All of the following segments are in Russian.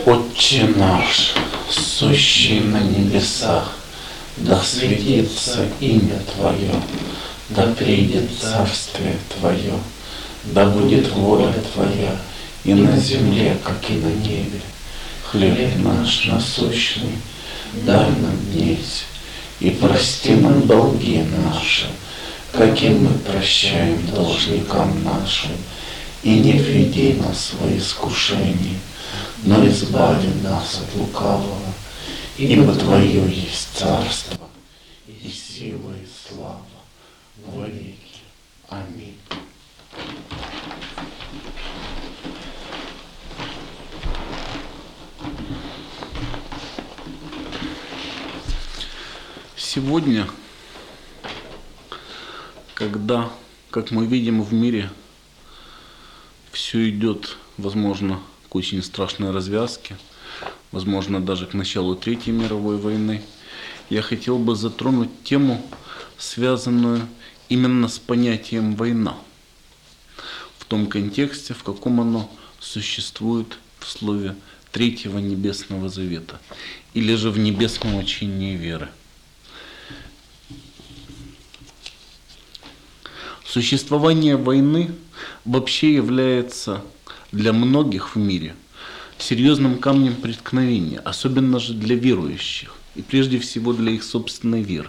Отче наш, сущий на небесах, да светится имя Твое, да придет царствие Твое, да будет воля Твоя и на земле, как и на небе. Хлеб наш насущный дай нам днесь, и прости нам долги наши, каким мы прощаем должникам нашим, и не введи нас во искушение, но избави нас от лукавого, ибо Твое есть царство, и сила, и слава во веки. Аминь. Сегодня, когда, как мы видим в мире, все идет, возможно, к очень страшной развязке, возможно, даже к началу Третьей мировой войны, я хотел бы затронуть тему, связанную именно с понятием «война», в том контексте, в каком оно существует в слове Третьего Небесного Завета, или же в небесном учении веры. Существование войны вообще является для многих в мире серьезным камнем преткновения, особенно же для верующих, и прежде всего для их собственной веры.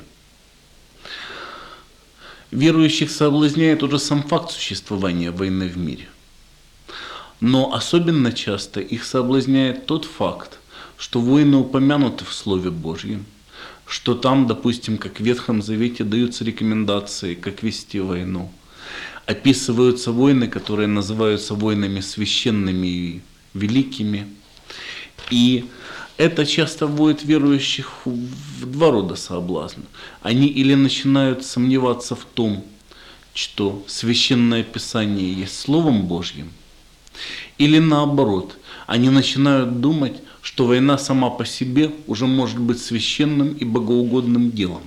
Верующих соблазняет уже сам факт существования войны в мире. Но особенно часто их соблазняет тот факт, что войны упомянуты в Слове Божьем, что там, допустим, как в Ветхом Завете даются рекомендации, как вести войну. Описываются войны, которые называются войнами священными и великими. И это часто вводит верующих в два рода соблазна. Они или начинают сомневаться в том, что Священное Писание есть Словом Божьим, или наоборот, они начинают думать, что война сама по себе уже может быть священным и богоугодным делом.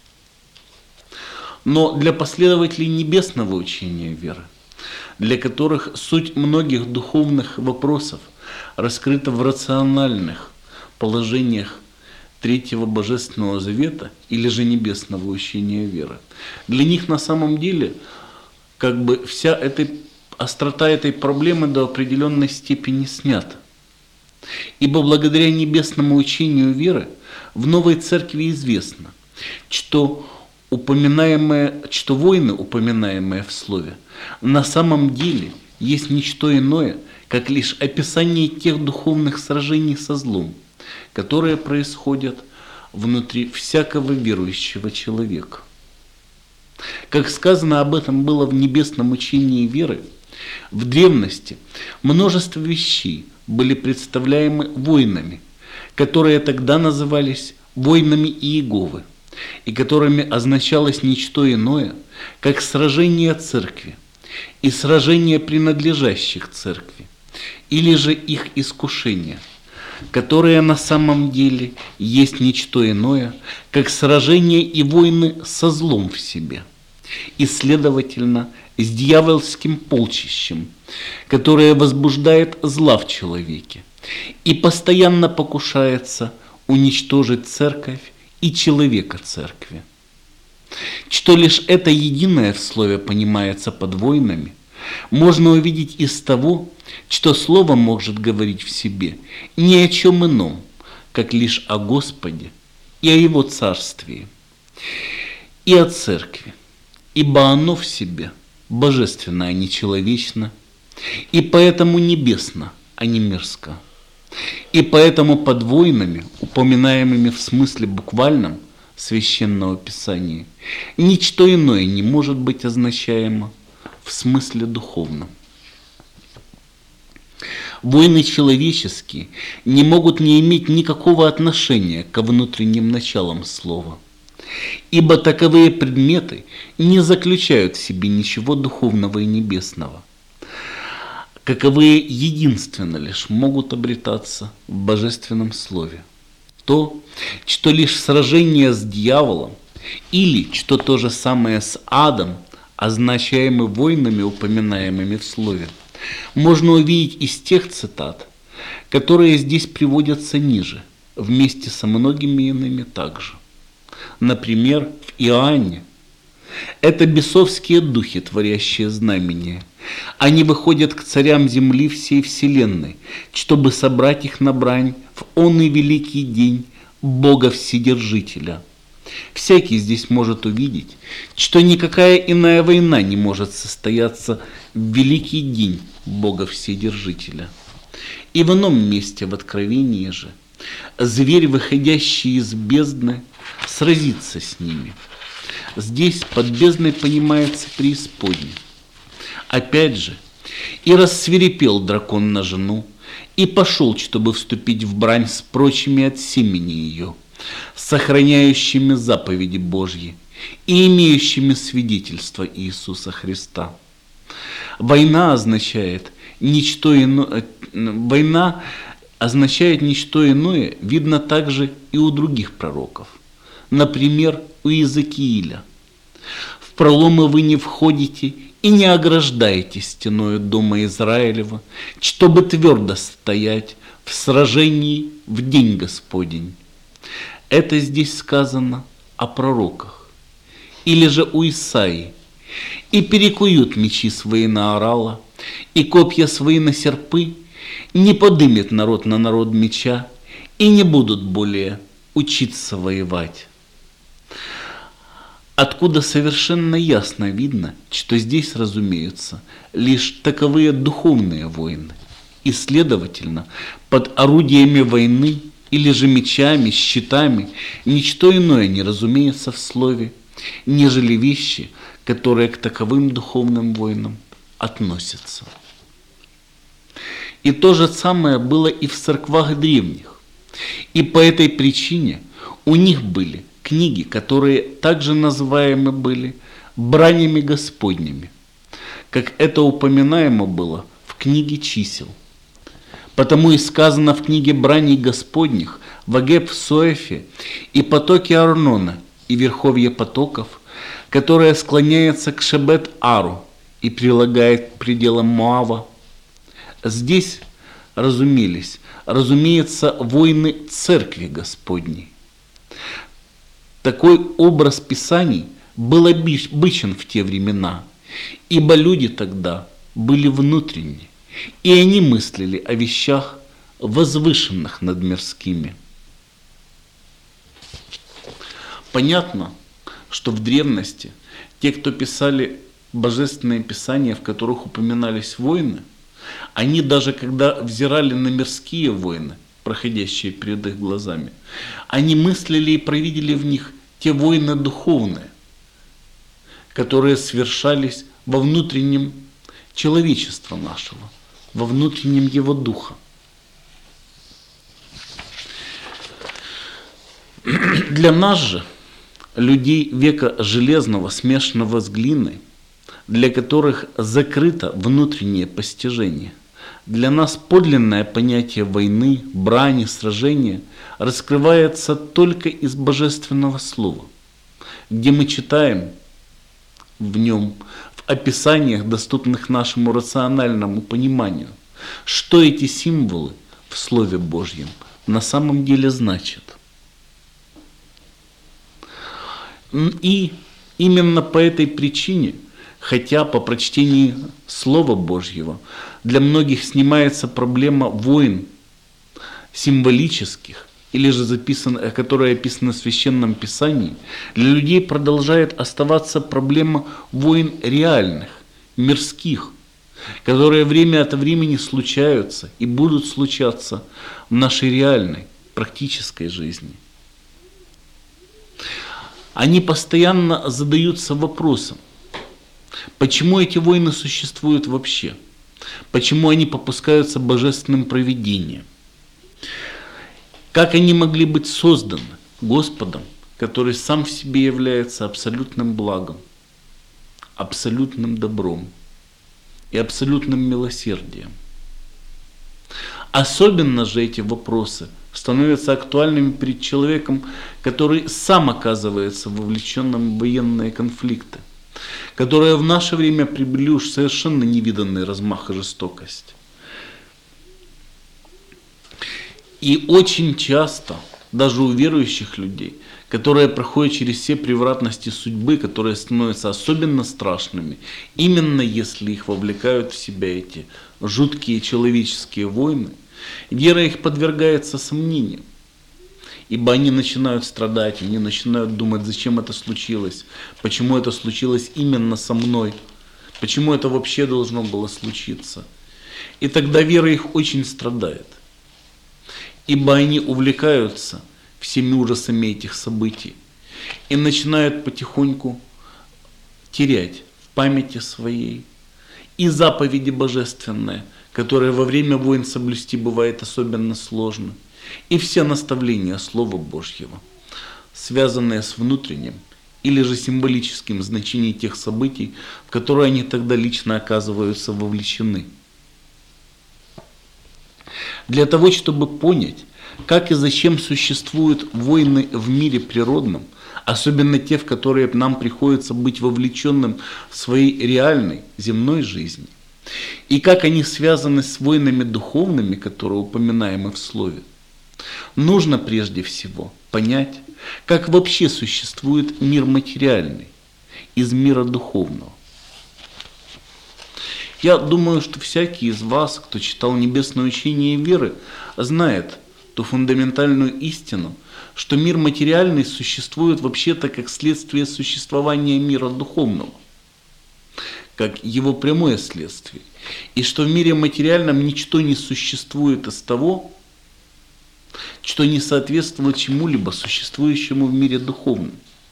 Но для последователей небесного учения веры, для которых суть многих духовных вопросов раскрыта в рациональных положениях Третьего Божественного Завета или же небесного учения веры, для них на самом деле вся острота этой проблемы до определенной степени снята. Ибо благодаря небесному учению веры в Новой Церкви известно, что войны, упоминаемые в Слове, на самом деле есть ничто иное, как лишь описание тех духовных сражений со злом, которые происходят внутри всякого верующего человека. Как сказано об этом было в небесном учении веры, в древности множество вещей были представляемы войнами, которые тогда назывались войнами Иеговы, и которыми означалось ничто иное, как сражение церкви и сражение принадлежащих церкви, или же их искушения, которые на самом деле есть ничто иное, как сражение и войны со злом в себе, и, следовательно, с дьявольским полчищем, которое возбуждает зла в человеке и постоянно покушается уничтожить церковь и человека церкви. Что лишь это единое в слове понимается под войнами, можно увидеть из того, что слово может говорить в себе ни о чем ином, как лишь о Господе и о Его царствии, и о церкви, ибо оно в себе божественно, а не человечно, и поэтому небесно, а не мирско. И поэтому под войнами, упоминаемыми в смысле буквальном Священного Писания, ничто иное не может быть означаемо в смысле духовном. Войны человеческие не могут не иметь никакого отношения ко внутренним началам слова, ибо таковые предметы не заключают в себе ничего духовного и небесного, каковые единственно лишь могут обретаться в Божественном Слове. То, что лишь сражение с дьяволом, или, что то же самое с адом, означаемы войнами, упоминаемыми в Слове, можно увидеть из тех цитат, которые здесь приводятся ниже, вместе со многими иными также. Например, в Иоанне. Это бесовские духи, творящие знамения. Они выходят к царям земли всей вселенной, чтобы собрать их на брань в онный великий день Бога Вседержителя. Всякий здесь может увидеть, что никакая иная война не может состояться в великий день Бога Вседержителя. И в ином месте в Откровении же зверь, выходящий из бездны, сразится с ними. Здесь под бездной понимается преисподняя. Опять же, и рассвирепел дракон на жену, и пошел, чтобы вступить в брань с прочими от семени ее, сохраняющими заповеди Божьи и имеющими свидетельство Иисуса Христа. Война означает ничто иное, видно также и у других пророков. Например, у Иезекииля. «В проломы вы не входите и не ограждаете стеною дома Израилева, чтобы твердо стоять в сражении в день Господень». Это здесь сказано о пророках. Или же у Исаии. «И перекуют мечи свои на орала, и копья свои на серпы, не подымет народ на народ меча, и не будут более учиться воевать». Откуда совершенно ясно видно, что здесь разумеются лишь таковые духовные войны, и, следовательно, под орудиями войны или же мечами, щитами, ничто иное не разумеется в слове, нежели вещи, которые к таковым духовным войнам относятся. И то же самое было и в церквах древних, и по этой причине у них были книги, которые также называемы были бранями Господними, как это упоминаемо было в книге чисел. Потому и сказано в книге браней Господних в Агеп Соэфе и потоке Арнона и верховье потоков, которое склоняется к Шебет-Ару и прилагает к пределам Моава. Здесь разумеется, войны Церкви Господней. Такой образ Писаний был обычен в те времена, ибо люди тогда были внутренние, и они мыслили о вещах, возвышенных над мирскими. Понятно, что в древности те, кто писали божественные писания, в которых упоминались войны, они даже когда взирали на мирские войны, проходящие перед их глазами, они мыслили и провидели в них те войны духовные, которые свершались во внутреннем человечестве нашего, во внутреннем его духа. Для нас же, людей века железного, смешанного с глиной, для которых закрыто внутреннее постижение, для нас подлинное понятие войны, брани, сражения раскрывается только из Божественного Слова, где мы читаем в нем, в описаниях, доступных нашему рациональному пониманию, что эти символы в Слове Божьем на самом деле значат. И именно по этой причине, хотя по прочтении Слова Божьего для многих снимается проблема войн символических, или же которые описаны в Священном Писании, для людей продолжает оставаться проблема войн реальных, мирских, которые время от времени случаются и будут случаться в нашей реальной, практической жизни. Они постоянно задаются вопросом, почему эти войны существуют вообще? Почему они попускаются божественным провидением? Как они могли быть созданы Господом, который сам в себе является абсолютным благом, абсолютным добром и абсолютным милосердием? Особенно же эти вопросы становятся актуальными перед человеком, который сам оказывается вовлеченным в военные конфликты, которые в наше время приобрели уж совершенно невиданный размах и жестокость. И очень часто, даже у верующих людей, которые проходят через все превратности судьбы, которые становятся особенно страшными, именно если их вовлекают в себя эти жуткие человеческие войны, вера их подвергается сомнениям. Ибо они начинают страдать, они начинают думать, зачем это случилось, почему это случилось именно со мной, почему это вообще должно было случиться. И тогда вера их очень страдает, ибо они увлекаются всеми ужасами этих событий и начинают потихоньку терять в памяти своей и заповеди божественные, которые во время войн соблюсти бывает особенно сложно, и все наставления Слова Божьего, связанные с внутренним или же символическим значением тех событий, в которые они тогда лично оказываются вовлечены. Для того, чтобы понять, как и зачем существуют войны в мире природном, особенно те, в которые нам приходится быть вовлеченным в своей реальной земной жизни, и как они связаны с войнами духовными, которые упоминаемы в Слове, нужно прежде всего понять, как вообще существует мир материальный из мира духовного. Я думаю, что всякий из вас, кто читал небесное учение веры, знает ту фундаментальную истину, что мир материальный существует вообще-то как следствие существования мира духовного, как его прямое следствие, и что в мире материальном ничто не существует из того, что не соответствует чему-либо существующему в мире духовном.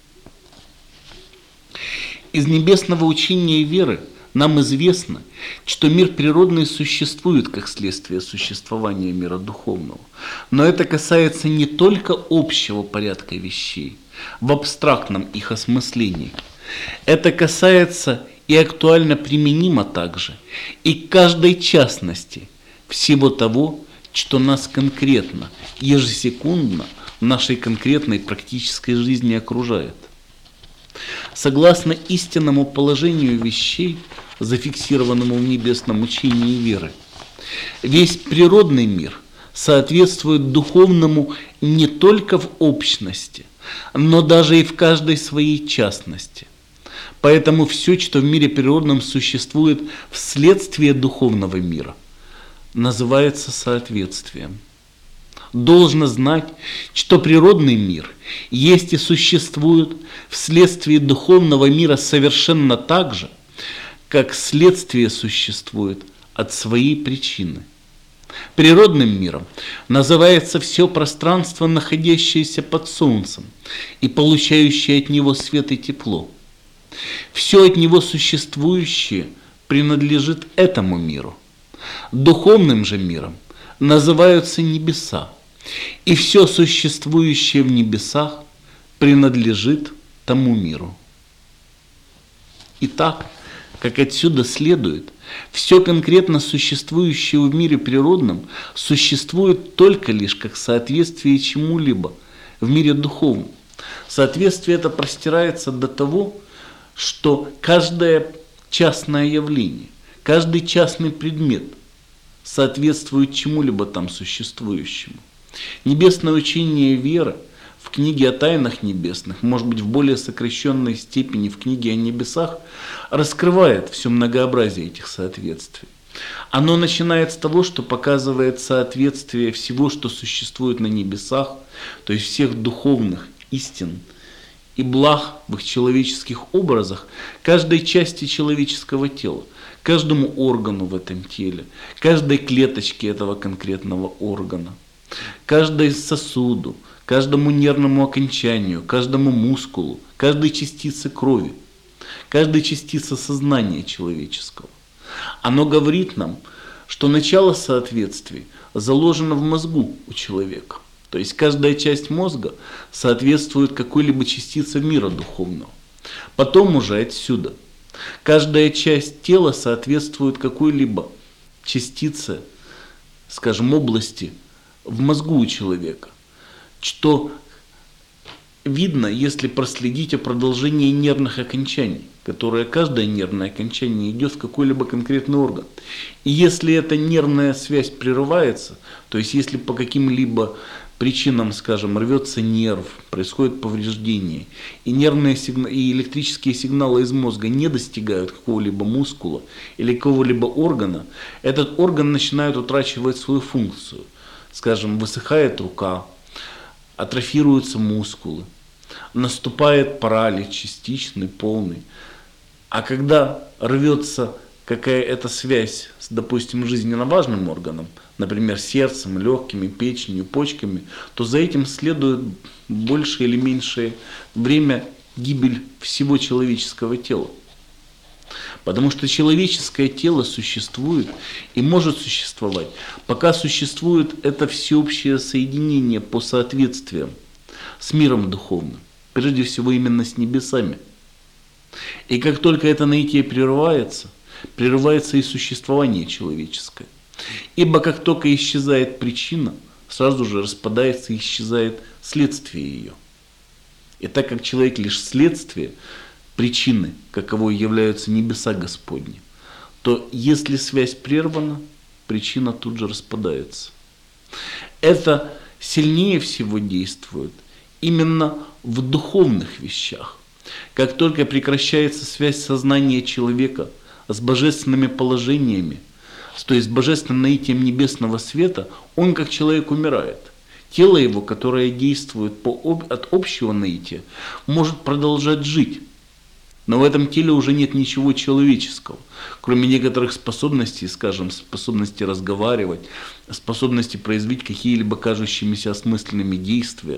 Из небесного учения веры нам известно, что мир природный существует как следствие существования мира духовного. Но это касается не только общего порядка вещей, в абстрактном их осмыслении. Это касается и актуально применимо также и к каждой частности всего того, что нас конкретно, ежесекундно в нашей конкретной практической жизни окружает. Согласно истинному положению вещей, зафиксированному в небесном учении веры, весь природный мир соответствует духовному не только в общности, но даже и в каждой своей частности. Поэтому все, что в мире природном существует вследствие духовного мира, называется соответствием. Должно знать, что природный мир есть и существует вследствие духовного мира совершенно так же, как следствие существует от своей причины. Природным миром называется все пространство, находящееся под солнцем и получающее от него свет и тепло. Все от него существующее принадлежит этому миру. Духовным же миром называются небеса, и все существующее в небесах принадлежит тому миру. Итак, как отсюда следует, все конкретно существующее в мире природном существует только лишь как соответствие чему-либо в мире духовном. Соответствие это простирается до того, что каждое частное явление, каждый частный предмет соответствует чему-либо там существующему. Небесное учение веры в книге о тайнах небесных, может быть в более сокращенной степени в книге о небесах, раскрывает все многообразие этих соответствий. Оно начинает с того, что показывает соответствие всего, что существует на небесах, то есть всех духовных истин и благ в их человеческих образах, каждой части человеческого тела, каждому органу в этом теле, каждой клеточке этого конкретного органа, каждой сосуду, каждому нервному окончанию, каждому мускулу, каждой частице крови, каждой частице сознания человеческого. Оно говорит нам, что начало соответствий заложено в мозгу у человека. То есть каждая часть мозга соответствует какой-либо частице мира духовного. Потом уже отсюда каждая часть тела соответствует какой-либо частице, скажем, области в мозгу у человека, что видно, если проследить о продолжении нервных окончаний. которое каждое нервное окончание идет в какой-либо конкретный орган. И если эта нервная связь прерывается, то есть если по каким-либо причинам, скажем, рвется нерв, происходит повреждение, и нервные и электрические сигналы из мозга не достигают какого-либо мускула или какого-либо органа, этот орган начинает утрачивать свою функцию. Скажем, высыхает рука, атрофируются мускулы, наступает паралич частичный, полный. А когда рвется какая-то связь с, допустим, жизненно важным органом, например, сердцем, легкими, печенью, почками, то за этим следует большее или меньшее время гибель всего человеческого тела. Потому что человеческое тело существует и может существовать, пока существует это всеобщее соединение по соответствиям с миром духовным, прежде всего именно с небесами. И как только это наитие прерывается и существование человеческое. Ибо как только исчезает причина, сразу же распадается и исчезает следствие ее. И так как человек лишь следствие причины, каковой являются небеса Господни, то если связь прервана, причина тут же распадается. Это сильнее всего действует именно в духовных вещах. Как только прекращается связь сознания человека с божественными положениями, то есть с божественным наитием небесного света, он как человек умирает. Тело его, которое действует от общего наития, может продолжать жить. Но в этом теле уже нет ничего человеческого, кроме некоторых способностей, скажем, способности разговаривать, способности производить какие-либо кажущимися осмысленными действия.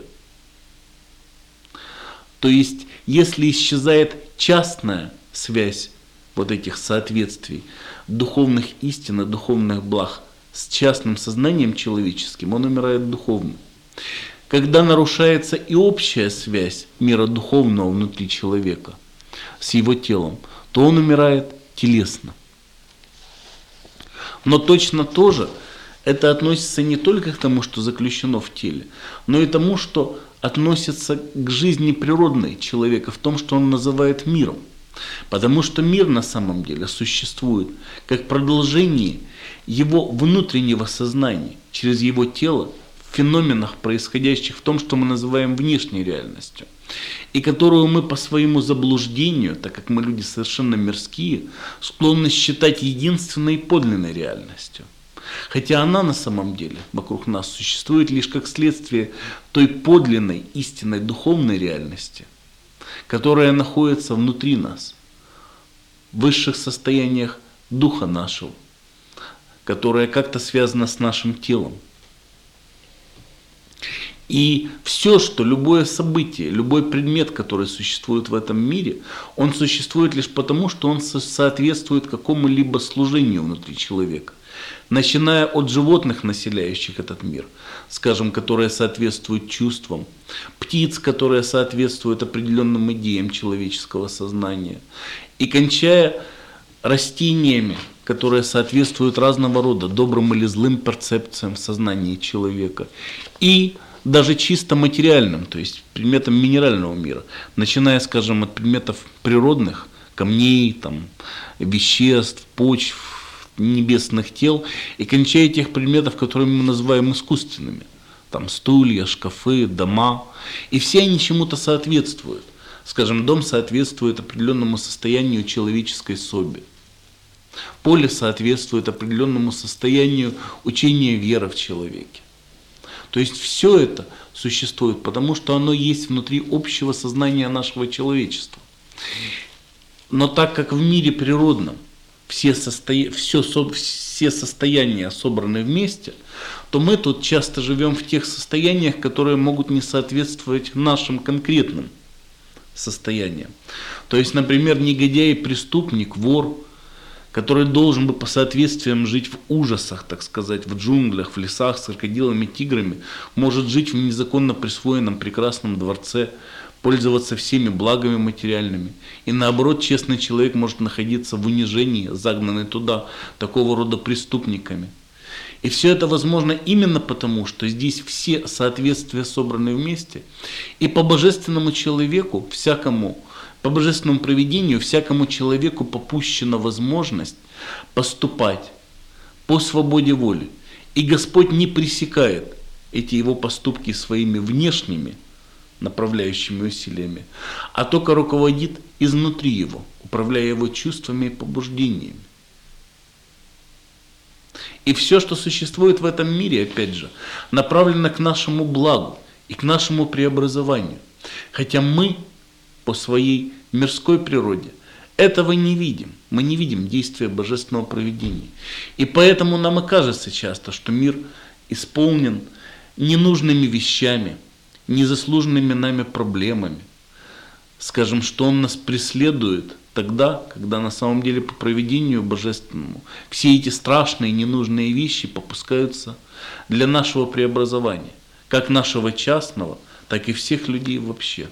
То есть, если исчезает частная связь вот этих соответствий, духовных истин и духовных благ с частным сознанием человеческим, он умирает духовно. Когда нарушается и общая связь мира духовного внутри человека с его телом, то он умирает телесно. Но точно тоже это относится не только к тому, что заключено в теле, но и тому, что относится к жизни природной человека, в том, что он называет миром. Потому что мир на самом деле существует как продолжение его внутреннего сознания через его тело в феноменах, происходящих в том, что мы называем внешней реальностью, и которую мы по своему заблуждению, так как мы люди совершенно мирские, склонны считать единственной подлинной реальностью. Хотя она на самом деле вокруг нас существует лишь как следствие той подлинной истинной духовной реальности, которая находится внутри нас, в высших состояниях духа нашего, которая как-то связана с нашим телом. И все, что любое событие, любой предмет, который существует в этом мире, он существует лишь потому, что он соответствует какому-либо служению внутри человека. Начиная от животных, населяющих этот мир, скажем, которые соответствуют чувствам, птиц, которые соответствуют определенным идеям человеческого сознания, и кончая растениями, которые соответствуют разного рода добрым или злым перцепциям в сознании человека, и даже чисто материальным, то есть предметам минерального мира, начиная, скажем, от предметов природных, камней, веществ, почв, небесных тел, и кончая тех предметов, которые мы называем искусственными. Стулья, шкафы, дома. И все они чему-то соответствуют. Скажем, дом соответствует определенному состоянию человеческой соби. Поле соответствует определенному состоянию учения веры в человеке. То есть все это существует, потому что оно есть внутри общего сознания нашего человечества. Но так как в мире природном все состояния собраны вместе, то мы тут часто живем в тех состояниях, которые могут не соответствовать нашим конкретным состояниям. То есть, например, негодяй, преступник, вор, который должен бы по соответствиям жить в ужасах, так сказать, в джунглях, в лесах с крокодилами, тиграми, может жить в незаконно присвоенном прекрасном дворце, пользоваться всеми благами материальными. И наоборот, честный человек может находиться в унижении, загнанный туда такого рода преступниками. И все это возможно именно потому, что здесь все соответствия собраны вместе. И по божественному человеку, всякому По божественному провидению всякому человеку попущена возможность поступать по свободе воли. И Господь не пресекает эти его поступки своими внешними направляющими усилиями, а только руководит изнутри его, управляя его чувствами и побуждениями. И все, что существует в этом мире, опять же, направлено к нашему благу и к нашему преобразованию. Хотя мы по своей мирской природе этого не видим. Мы не видим действия божественного провидения. И поэтому нам и кажется часто, что мир исполнен ненужными вещами, незаслуженными нами проблемами. Скажем, что он нас преследует тогда, когда на самом деле по провидению божественному все эти страшные ненужные вещи попускаются для нашего преобразования, как нашего частного, так и всех людей вообще.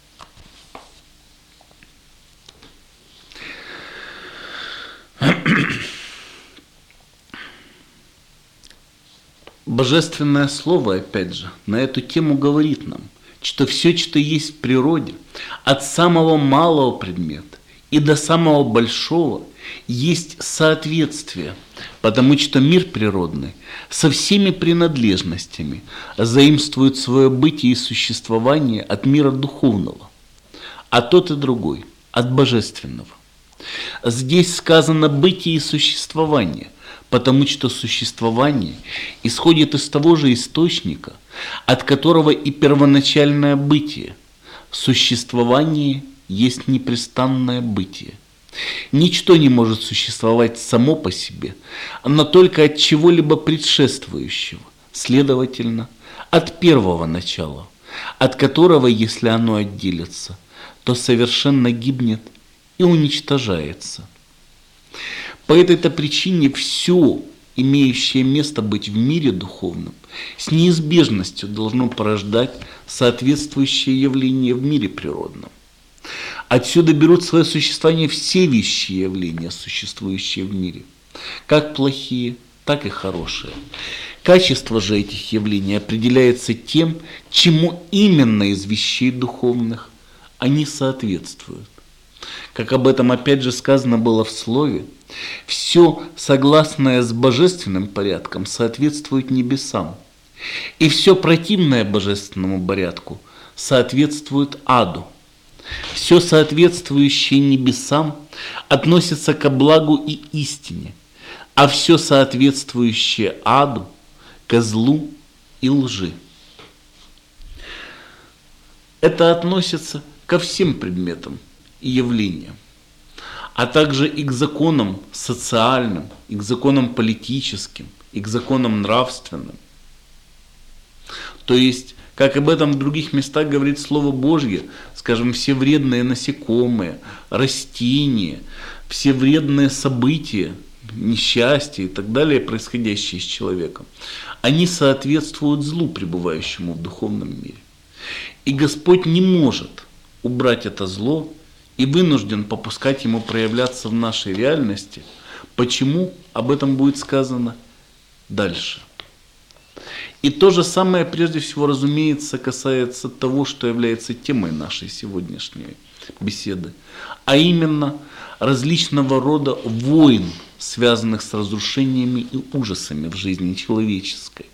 Божественное Слово, опять же, на эту тему говорит нам, что все, что есть в природе, от самого малого предмета и до самого большого, есть соответствие, потому что мир природный со всеми принадлежностями заимствует свое бытие и существование от мира духовного, а тот и другой от божественного. Здесь сказано бытие и существование, потому что существование исходит из того же источника, от которого и первоначальное бытие. Существование есть непрестанное бытие. Ничто не может существовать само по себе, но только от чего-либо предшествующего, следовательно, от первого начала, от которого, если оно отделится, то совершенно гибнет и уничтожается. По этой-то причине все, имеющее место быть в мире духовном, с неизбежностью должно порождать соответствующее явление в мире природном. Отсюда берут свое существование все вещи и явления, существующие в мире, как плохие, так и хорошие. Качество же этих явлений определяется тем, чему именно из вещей духовных они соответствуют. Как об этом опять же сказано было в Слове, все, согласное с божественным порядком, соответствует небесам, и все противное божественному порядку соответствует аду. Все соответствующее небесам относится ко благу и истине, а все соответствующее аду – ко злу и лжи. Это относится ко всем предметам и явлениям, а также и к законам социальным, и к законам политическим, и к законам нравственным. То есть, как об этом в других местах говорит Слово Божье, скажем, все вредные насекомые, растения, все вредные события, несчастья и так далее, происходящие с человеком, они соответствуют злу, пребывающему в духовном мире. И Господь не может убрать это зло и вынужден попускать ему проявляться в нашей реальности. Почему? Об этом будет сказано дальше. И то же самое, прежде всего, разумеется, касается того, что является темой нашей сегодняшней беседы, а именно различного рода войн, связанных с разрушениями и ужасами в жизни человеческой.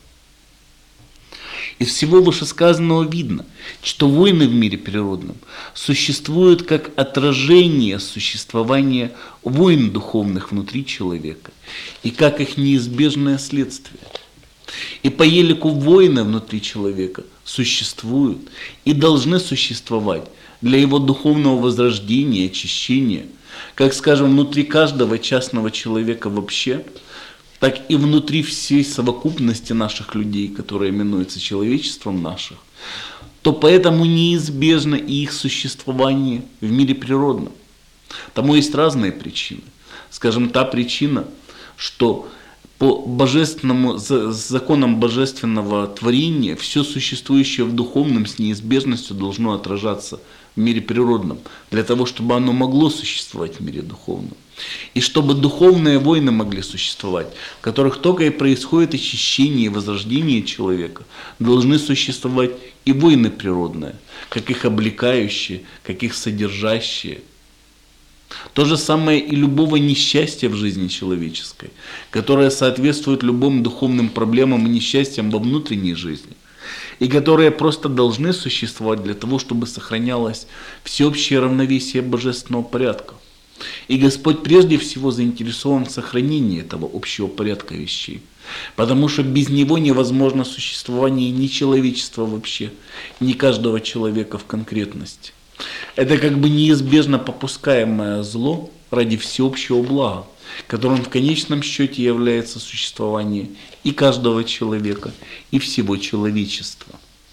Из всего вышесказанного видно, что войны в мире природном существуют как отражение существования войн духовных внутри человека и как их неизбежное следствие. И по елику войны внутри человека существуют и должны существовать для его духовного возрождения и очищения, как, скажем, внутри каждого частного человека вообще, так и внутри всей совокупности наших людей, которая именуется человечеством наших, то поэтому неизбежно и их существование в мире природном. Тому есть разные причины. Скажем, та причина, что По законам божественного творения все существующее в духовном с неизбежностью должно отражаться в мире природном, для того, чтобы оно могло существовать в мире духовном. И чтобы духовные войны могли существовать, в которых только и происходит очищение и возрождение человека, должны существовать и войны природные, как их облекающие, как их содержащие. То же самое и любого несчастья в жизни человеческой, которое соответствует любым духовным проблемам и несчастьям во внутренней жизни, и которые просто должны существовать для того, чтобы сохранялось всеобщее равновесие божественного порядка. И Господь прежде всего заинтересован в сохранении этого общего порядка вещей, потому что без него невозможно существование ни человечества вообще, ни каждого человека в конкретности. Это как бы неизбежно попускаемое зло ради всеобщего блага, которым в конечном счете является существование и каждого человека, и всего человечества.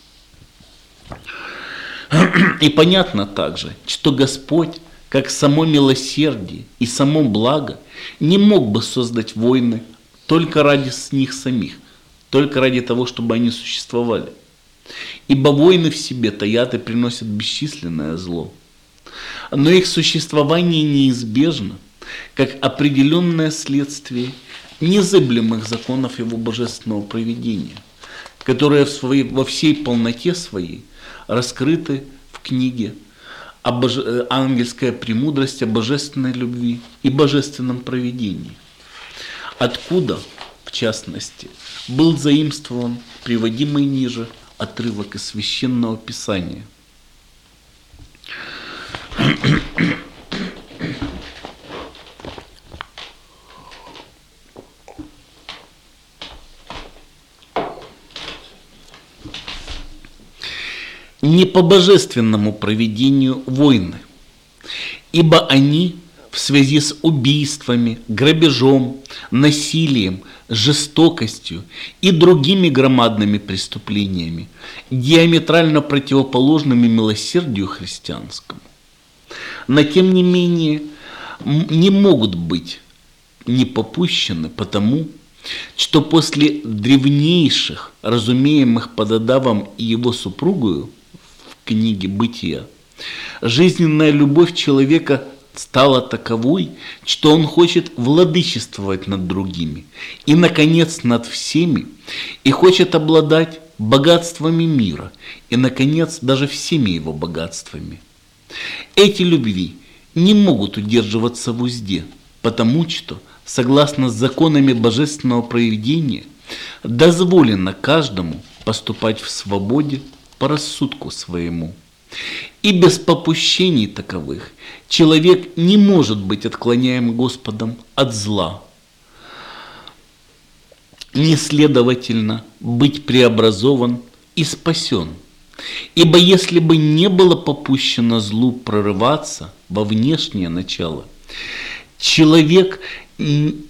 И понятно также, что Господь, как само милосердие и само благо, не мог бы создать войны только ради них самих, только ради того, чтобы они существовали. Ибо войны в себе таят и приносят бесчисленное зло. Но их существование неизбежно, как определенное следствие незыблемых законов его божественного провидения, которые во всей полноте своей раскрыты в книге «Ангельская премудрость о божественной любви и божественном провидении», откуда, в частности, был заимствован приводимый ниже отрывок из Священного Писания. Не по божественному провидению войны, ибо они в связи с убийствами, грабежом, насилием, жестокостью и другими громадными преступлениями, диаметрально противоположными милосердию христианскому, но тем не менее не могут быть не попущены, потому что после древнейших, разумеемых под Адамом и его супругою в книге «Бытия», жизненная любовь человека стала таковой, что он хочет владычествовать над другими и, наконец, над всеми, и хочет обладать богатствами мира и, наконец, даже всеми его богатствами. Эти любви не могут удерживаться в узде, потому что, согласно с законами божественного провидения, дозволено каждому поступать в свободе по рассудку своему. И без попущений таковых человек не может быть отклоняем Господом от зла, не следовательно быть преобразован и спасен. Ибо если бы не было попущено злу прорываться во внешнее начало, человек не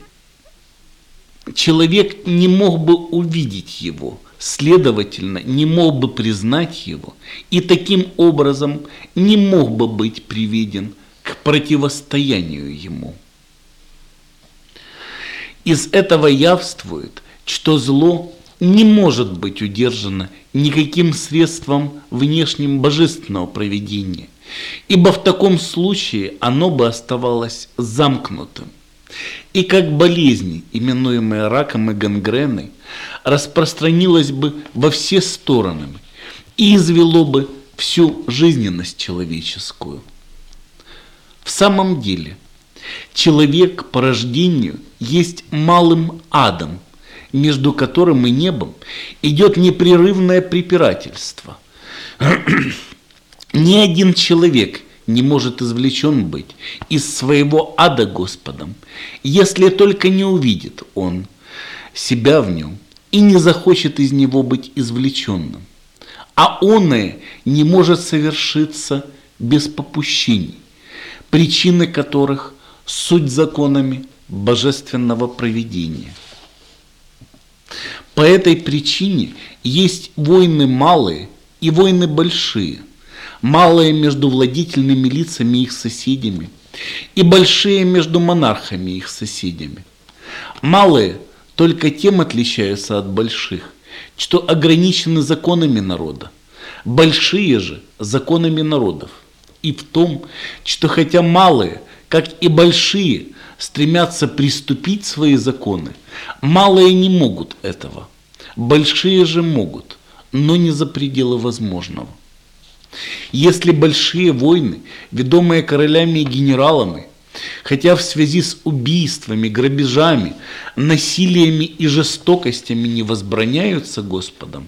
мог бы увидеть его, следовательно, не мог бы признать его и таким образом не мог бы быть приведен к противостоянию ему. Из этого явствует, что зло не может быть удержано никаким средством внешним божественного провидения, ибо в таком случае оно бы оставалось замкнутым. И как болезни, именуемые раком и гангреной, распространилось бы во все стороны и извело бы всю жизненность человеческую. В самом деле, человек по рождению есть малым адом, между которым и небом идет непрерывное препирательство. Ни один человек не может извлечен быть из своего ада Господом, если только не увидит он себя в нем и не захочет из него быть извлеченным. А оное не может совершиться без попущений, причины которых суть законами божественного провидения. По этой причине есть войны малые и войны большие, малые между владетельными лицами и их соседями, и большие между монархами и их соседями. Малые только тем отличаются от больших, что ограничены законами народа. Большие же законами народов. И в том, что хотя малые, как и большие, стремятся приступить свои законы, малые не могут этого. Большие же могут, но не за пределы возможного. Если большие войны, ведомые королями и генералами, хотя в связи с убийствами, грабежами, насилиями и жестокостями не возбраняются Господом,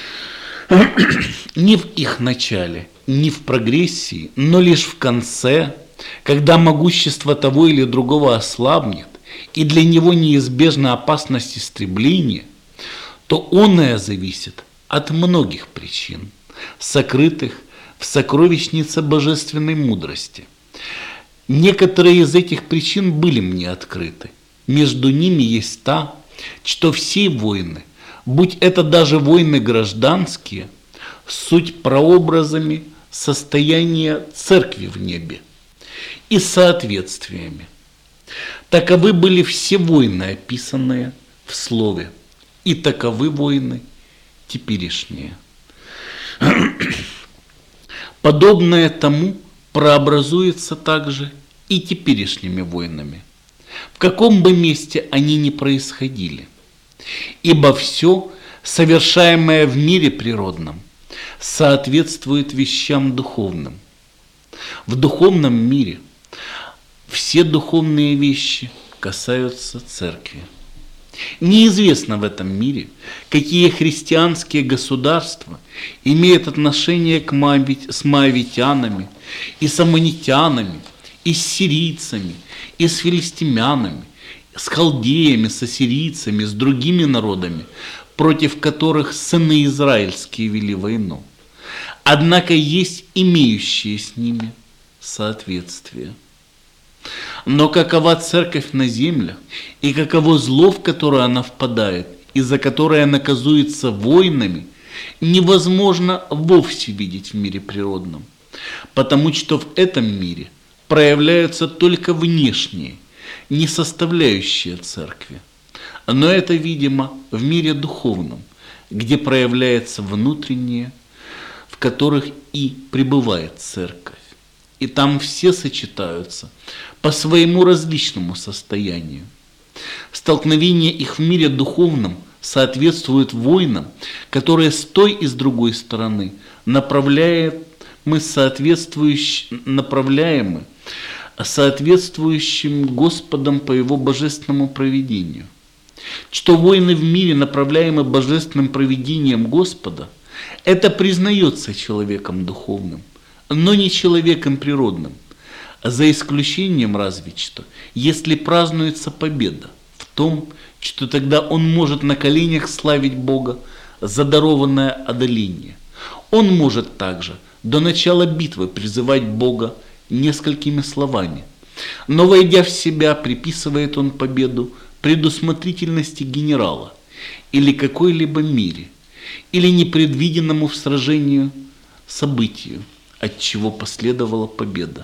ни в их начале, ни в прогрессии, но лишь в конце, когда могущество того или другого ослабнет, и для него неизбежна опасность истребления, то оное зависит от многих причин, сокрытых в сокровищнице божественной мудрости. Некоторые из этих причин были мне открыты. Между ними есть та, что все войны, будь это даже войны гражданские, суть прообразами состояния церкви в небе и соответствиями. Таковы были все войны, описанные в слове, и таковы войны теперешние. Подобное тому прообразуется также и теперешними войнами, в каком бы месте они ни происходили. Ибо все, совершаемое в мире природном, соответствует вещам духовным. В духовном мире все духовные вещи касаются церкви. Неизвестно в этом мире, какие христианские государства имеют отношение с моавитянами, и с аммонитянами, и с сирийцами, и с филистимянами, с халдеями, с ассирийцами, с другими народами, против которых сыны израильские вели войну. Однако есть имеющие с ними соответствие. Но какова церковь на землях, и каково зло, в которое она впадает, и за которое наказуется войнами, невозможно вовсе видеть в мире природном, потому что в этом мире проявляются только внешние, не составляющие церкви. Но это, видимо, в мире духовном, где проявляется внутреннее, в которых и пребывает церковь. И там все сочетаются по своему различному состоянию. Столкновение их в мире духовном соответствует войнам, которые с той и с другой стороны направляемы соответствующим Господом по Его божественному провидению. Что войны в мире направляемы божественным провидением Господа, это признается человеком духовным, но не человеком природным, за исключением разве что, если празднуется победа в том, что тогда он может на коленях славить Бога за дарованное одоление. Он может также до начала битвы призывать Бога несколькими словами, но, войдя в себя, приписывает он победу предусмотрительности генерала или какой-либо мире, или непредвиденному в сражении событию, от чего последовала победа.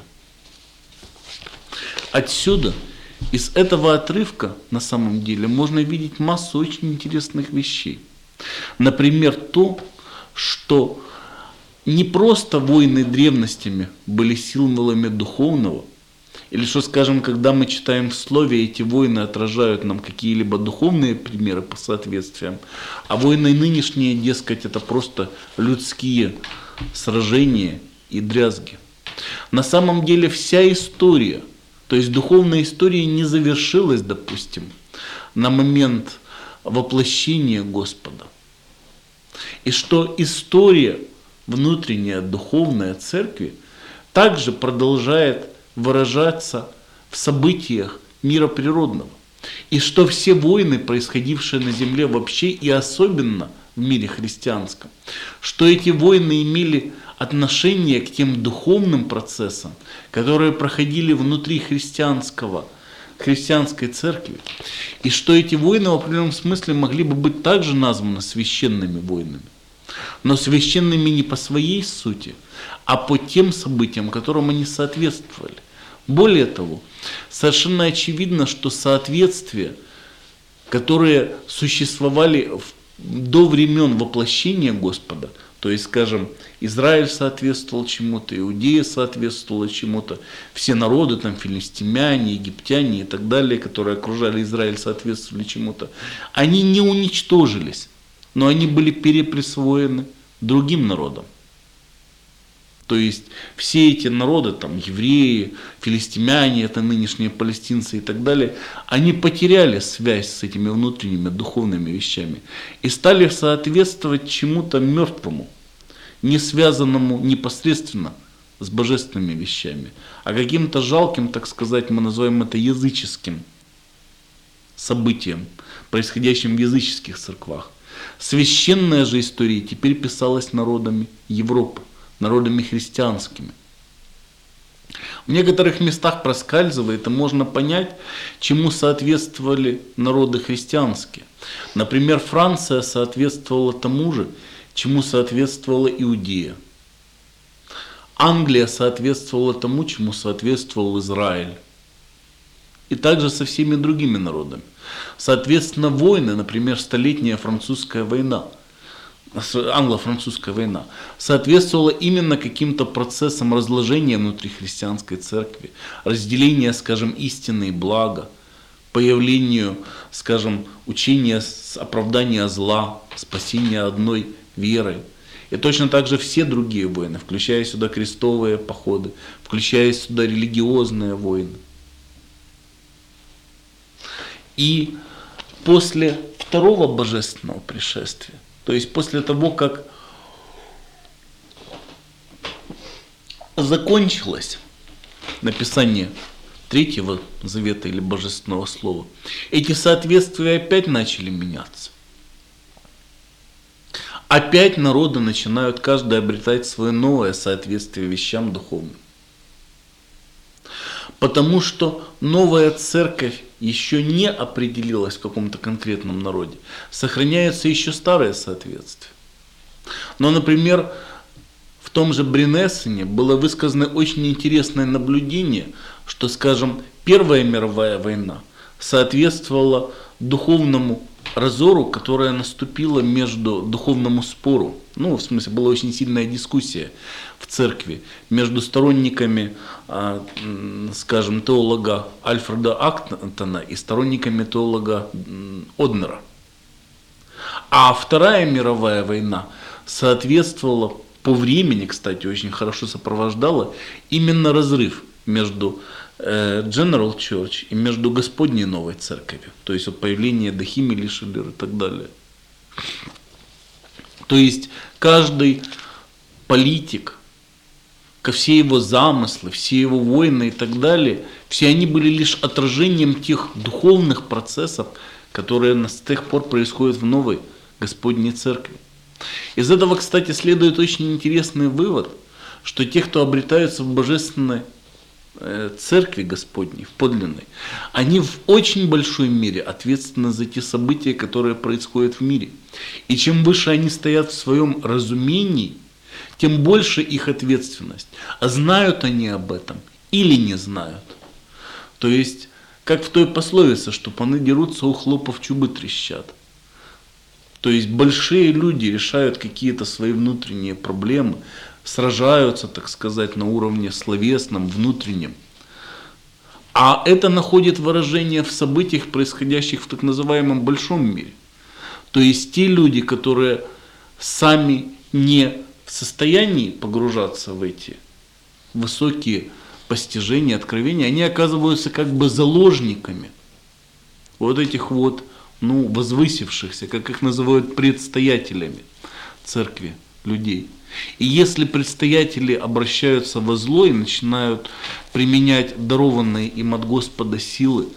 Отсюда, из этого отрывка, на самом деле, можно видеть массу очень интересных вещей. Например, то, что не просто войны древностями были символами духовного, или что, скажем, когда мы читаем в слове, эти войны отражают нам какие-либо духовные примеры по соответствиям, а войны нынешние, дескать, это просто людские сражения и дрязги. На самом деле вся история, то есть духовная история не завершилась, допустим, на момент воплощения Господа. И что история внутренняя, духовная церкви также продолжает выражаться в событиях мира природного. И что все войны, происходившие на земле вообще и особенно в мире христианском, что эти войны имели отношение к тем духовным процессам, которые проходили внутри христианской церкви, и что эти войны в определенном смысле могли бы быть также названы священными войнами, но священными не по своей сути, а по тем событиям, которым они соответствовали. Более того, совершенно очевидно, что соответствие которые существовали до времен воплощения Господа. То есть, скажем, Израиль соответствовал чему-то, Иудея соответствовала чему-то, все народы, там, филистимляне, египтяне и так далее, которые окружали Израиль, соответствовали чему-то. Они не уничтожились, но они были переприсвоены другим народам. То есть все эти народы, там, евреи, филистимляне, это нынешние палестинцы и так далее, они потеряли связь с этими внутренними духовными вещами и стали соответствовать чему-то мертвому, не связанному непосредственно с божественными вещами, а каким-то жалким, так сказать, мы называем это языческим событием, происходящим в языческих церквах. Священная же история теперь писалась народами Европы, народами христианскими. В некоторых местах проскальзывает, и можно понять, чему соответствовали народы христианские. Например, Франция соответствовала тому же, чему соответствовала Иудея. Англия соответствовала тому, чему соответствовал Израиль. И также со всеми другими народами. Соответственно, войны, например, Столетняя французская война, англо-французская война, соответствовала именно каким-то процессам разложения внутри христианской церкви, разделения, скажем, истины и блага, появлению, скажем, учения оправдания зла, спасения одной верой. И точно так же все другие войны, включая сюда крестовые походы, включая сюда религиозные войны. И после второго божественного пришествия, то есть после того, как закончилось написание Третьего Завета или Божественного Слова, эти соответствия опять начали меняться. Опять народы начинают каждый обретать свое новое соответствие вещам духовным. Потому что новая церковь еще не определилась в каком-то конкретном народе. Сохраняется еще старое соответствие. Но, например, в том же Бринессене было высказано очень интересное наблюдение, что, скажем, Первая мировая война соответствовала духовному разору, которая наступила между духовному спору. Ну, в смысле, была очень сильная дискуссия в церкви между сторонниками, скажем, теолога Альфреда Актона и сторонниками теолога Однера. А Вторая мировая война соответствовала по времени, кстати, очень хорошо сопровождала именно разрыв между General Church и между Господней Новой Церковью. То есть вот появление Дахимили, Шиллер и так далее. То есть каждый политик, все его замыслы, все его войны и так далее, все они были лишь отражением тех духовных процессов, которые с тех пор происходят в новой Господней Церкви. Из этого, кстати, следует очень интересный вывод, что те, кто обретаются в божественной Церкви Господней, в подлинной, они в очень большой мере ответственны за те события, которые происходят в мире. И чем выше они стоят в своем разумении, тем больше их ответственность. А знают они об этом или не знают. То есть, как в той пословице, что паны дерутся, у хлопов чубы трещат. То есть большие люди решают какие-то свои внутренние проблемы, сражаются, так сказать, на уровне словесном, внутреннем. А это находит выражение в событиях, происходящих в так называемом большом мире. То есть те люди, которые сами не в состоянии погружаться в эти высокие постижения, откровения, они оказываются как бы заложниками вот этих вот, возвысившихся, как их называют, предстоятелями церкви людей. И если предстоятели обращаются во зло и начинают применять дарованные им от Господа силы,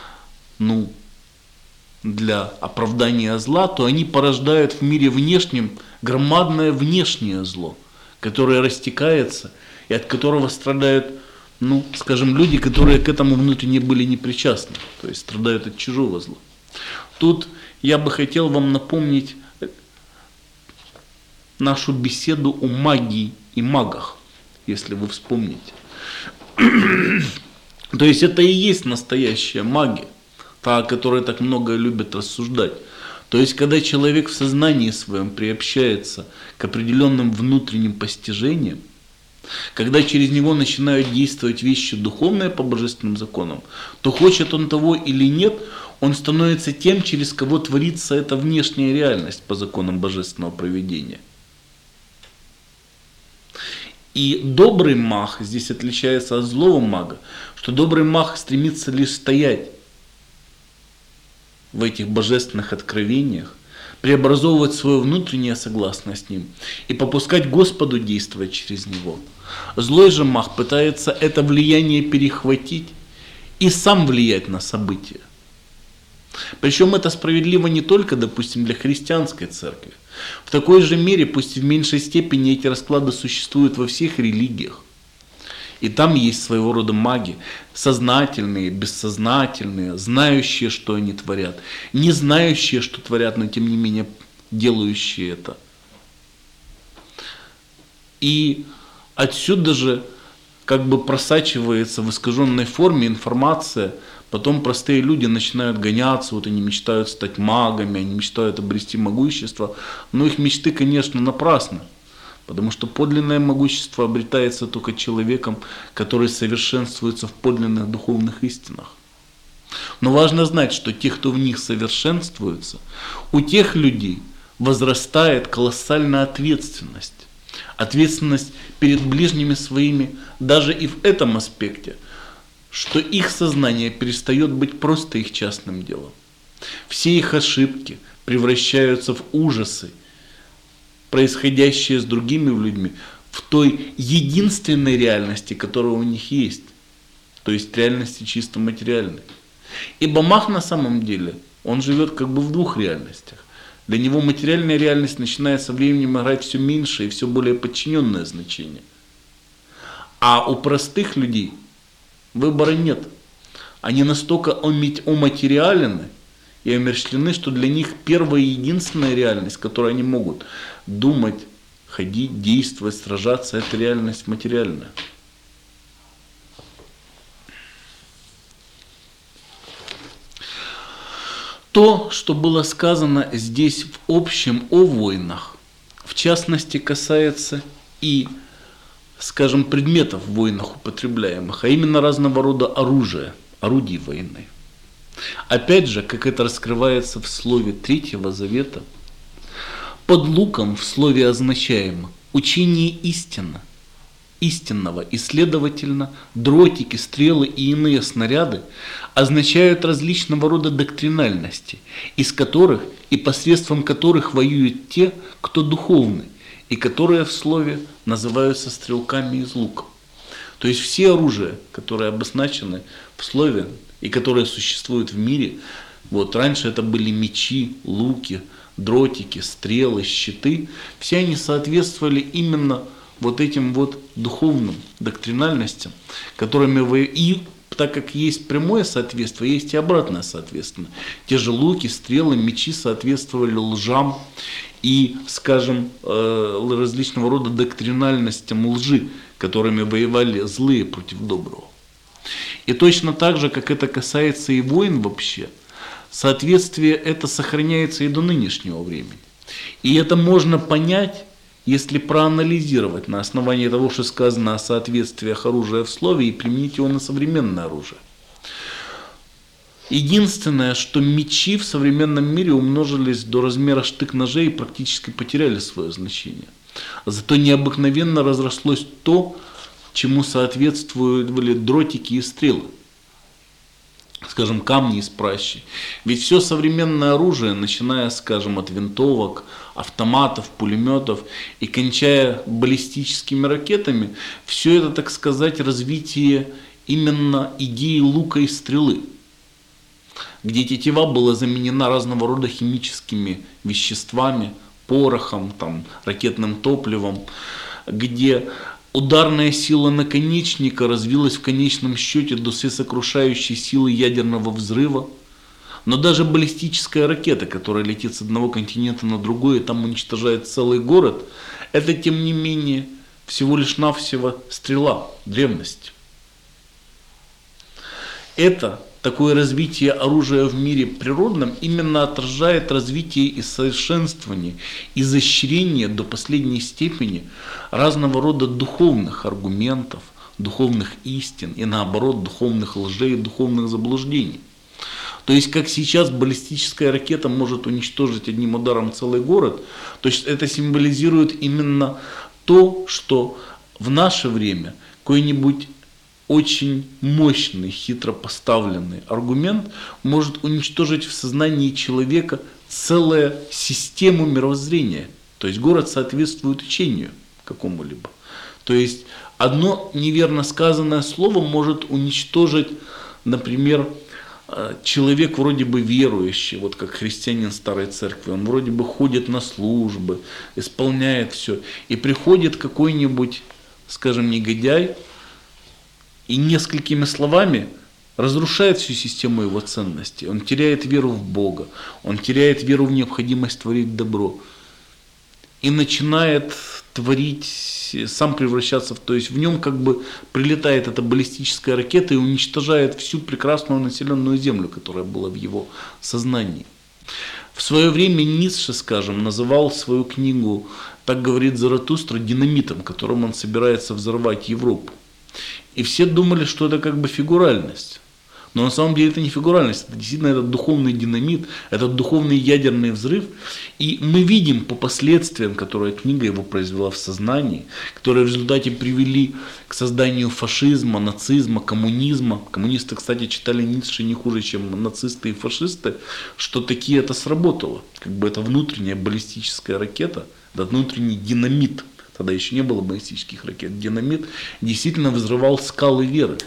для оправдания зла, то они порождают в мире внешнем громадное внешнее зло, которое растекается и от которого страдают, люди, которые к этому внутренне были не причастны, то есть страдают от чужого зла. Тут я бы хотел вам напомнить нашу беседу о магии и магах, если вы вспомните. То есть это и есть настоящая магия, та, о которой так много любят рассуждать. То есть, когда человек в сознании своем приобщается к определенным внутренним постижениям, когда через него начинают действовать вещи духовные по божественным законам, то хочет он того или нет, он становится тем, через кого творится эта внешняя реальность по законам божественного провидения. И добрый маг здесь отличается от злого мага, что добрый маг стремится лишь стоять в этих божественных откровениях, преобразовывать свое внутреннее согласно с ним и попускать Господу действовать через него. Злой же маг пытается это влияние перехватить и сам влиять на события. Причем это справедливо не только, допустим, для христианской церкви. В такой же мере, пусть и в меньшей степени, эти расклады существуют во всех религиях. И там есть своего рода маги, сознательные, бессознательные, знающие, что они творят, не знающие, что творят, но тем не менее делающие это. И отсюда же как бы просачивается в искаженной форме информация, потом простые люди начинают гоняться, вот они мечтают стать магами, они мечтают обрести могущество, но их мечты, конечно, напрасны. Потому что подлинное могущество обретается только человеком, который совершенствуется в подлинных духовных истинах. Но важно знать, что те, кто в них совершенствуется, у тех людей возрастает колоссальная ответственность. Ответственность перед ближними своими даже и в этом аспекте, что их сознание перестает быть просто их частным делом. Все их ошибки превращаются в ужасы, происходящее с другими людьми, в той единственной реальности, которая у них есть, то есть реальности чисто материальной. Ибо маг на самом деле, он живет как бы в двух реальностях. Для него материальная реальность начинает со временем играть все меньше и все более подчиненное значение. А у простых людей выбора нет. Они настолько оматериалены и омерщвлены, что для них первая и единственная реальность, которую они могут думать, ходить, действовать, сражаться, это реальность материальная. То, что было сказано здесь в общем о войнах, в частности касается и, скажем, предметов в войнах употребляемых, а именно разного рода оружия, орудий войны. Опять же, как это раскрывается в слове Третьего Завета, под луком в слове означаемо учение истинного, и, следовательно, дротики, стрелы и иные снаряды означают различного рода доктринальности, из которых и посредством которых воюют те, кто духовны, и которые в слове называются стрелками из лука. То есть все оружия, которые обозначены в слове и которые существуют в мире, вот раньше это были мечи, луки, дротики, стрелы, щиты, все они соответствовали именно вот этим вот духовным доктринальностям, которыми вы... И так как есть прямое соответствие, есть и обратное соответственно. Те же луки, стрелы, мечи соответствовали лжам и, скажем, различного рода доктринальностям лжи, которыми воевали злые против доброго. И точно так же, как это касается и войн вообще, соответствие это сохраняется и до нынешнего времени. И это можно понять, если проанализировать на основании того, что сказано о соответствиях оружия в слове, и применить его на современное оружие. Единственное, что мечи в современном мире умножились до размера штык-ножей и практически потеряли свое значение. Зато необыкновенно разрослось то, чему соответствовали дротики и стрелы. Скажем, камни из пращи. Ведь все современное оружие, начиная, скажем, от винтовок, автоматов, пулеметов и кончая баллистическими ракетами, все это, так сказать, развитие именно идеи лука и стрелы, где тетива была заменена разного рода химическими веществами, порохом, там, ракетным топливом, где ударная сила наконечника развилась в конечном счете до всесокрушающей силы ядерного взрыва. Но даже баллистическая ракета, которая летит с одного континента на другой и там уничтожает целый город, это тем не менее всего лишь навсего стрела древности. Это такое развитие оружия в мире природном именно отражает развитие и совершенствование, изощрение до последней степени разного рода духовных аргументов, духовных истин и наоборот духовных лжей и духовных заблуждений. То есть, как сейчас баллистическая ракета может уничтожить одним ударом целый город, то есть это символизирует именно то, что в наше время какой-нибудь очень мощный, хитро поставленный аргумент может уничтожить в сознании человека целую систему мировоззрения. То есть город соответствует учению какому-либо. То есть одно неверно сказанное слово может уничтожить, например, человек вроде бы верующий, вот как христианин старой церкви, он вроде бы ходит на службы, исполняет все, и приходит какой-нибудь, скажем, негодяй, и несколькими словами разрушает всю систему его ценностей. Он теряет веру в Бога, он теряет веру в необходимость творить добро. И начинает творить, сам превращаться в... То есть в нем как бы прилетает эта баллистическая ракета и уничтожает всю прекрасную населенную землю, которая была в его сознании. В свое время Ницше, скажем, называл свою книгу «Так говорит Заратустра» динамитом, которым он собирается взорвать Европу. И все думали, что это как бы фигуральность. Но на самом деле это не фигуральность, это действительно этот духовный динамит, этот духовный ядерный взрыв. И мы видим по последствиям, которые книга его произвела в сознании, которые в результате привели к созданию фашизма, нацизма, коммунизма. Коммунисты, кстати, читали Ницше не хуже, чем нацисты и фашисты, что таки это сработало. Как бы это внутренняя баллистическая ракета, этот внутренний динамит. Тогда еще не было баллистических ракет. Динамит действительно взрывал скалы веры,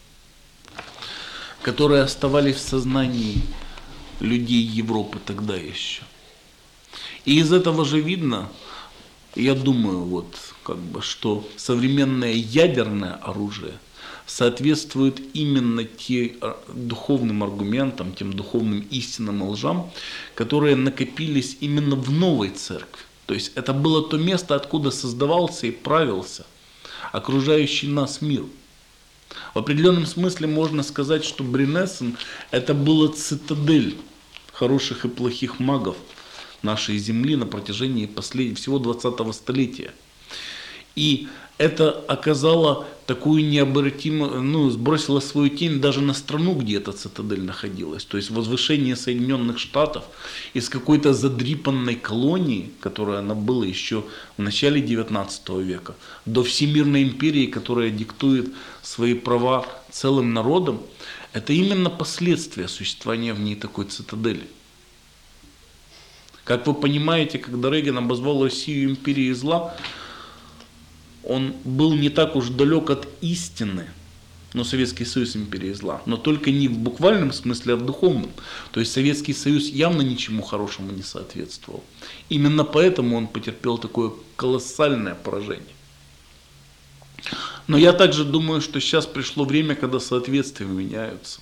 которые оставались в сознании людей Европы тогда еще. И из этого же видно, я думаю, вот, как бы, что современное ядерное оружие соответствует именно тем духовным аргументам, тем духовным истинам и лжам, которые накопились именно в новой церкви. То есть это было то место, откуда создавался и правился окружающий нас мир. В определенном смысле можно сказать, что Бринессен это была цитадель хороших и плохих магов нашей земли на протяжении всего 20-го столетия. И это оказало такую необратимую, сбросило свою тень даже на страну, где эта цитадель находилась. То есть возвышение Соединенных Штатов из какой-то задрипанной колонии, которая она была еще в начале 19 века, до Всемирной империи, которая диктует свои права целым народам, это именно последствия существования в ней такой цитадели. Как вы понимаете, когда Рейган обозвал Россию империей зла, он был не так уж далек от истины, но Советский Союз империи зла, но только не в буквальном смысле, а в духовном. То есть Советский Союз явно ничему хорошему не соответствовал. Именно поэтому он потерпел такое колоссальное поражение. Но я также думаю, что сейчас пришло время, когда соответствия меняются.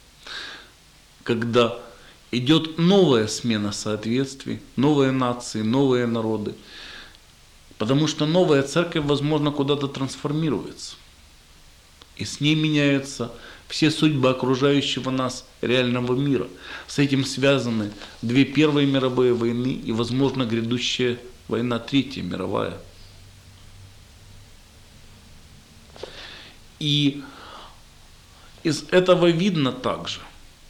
Когда идет новая смена соответствий, новые нации, новые народы. Потому что новая церковь, возможно, куда-то трансформируется. И с ней меняются все судьбы окружающего нас реального мира. С этим связаны две Первые мировые войны и, возможно, грядущая война Третья мировая. И из этого видно также,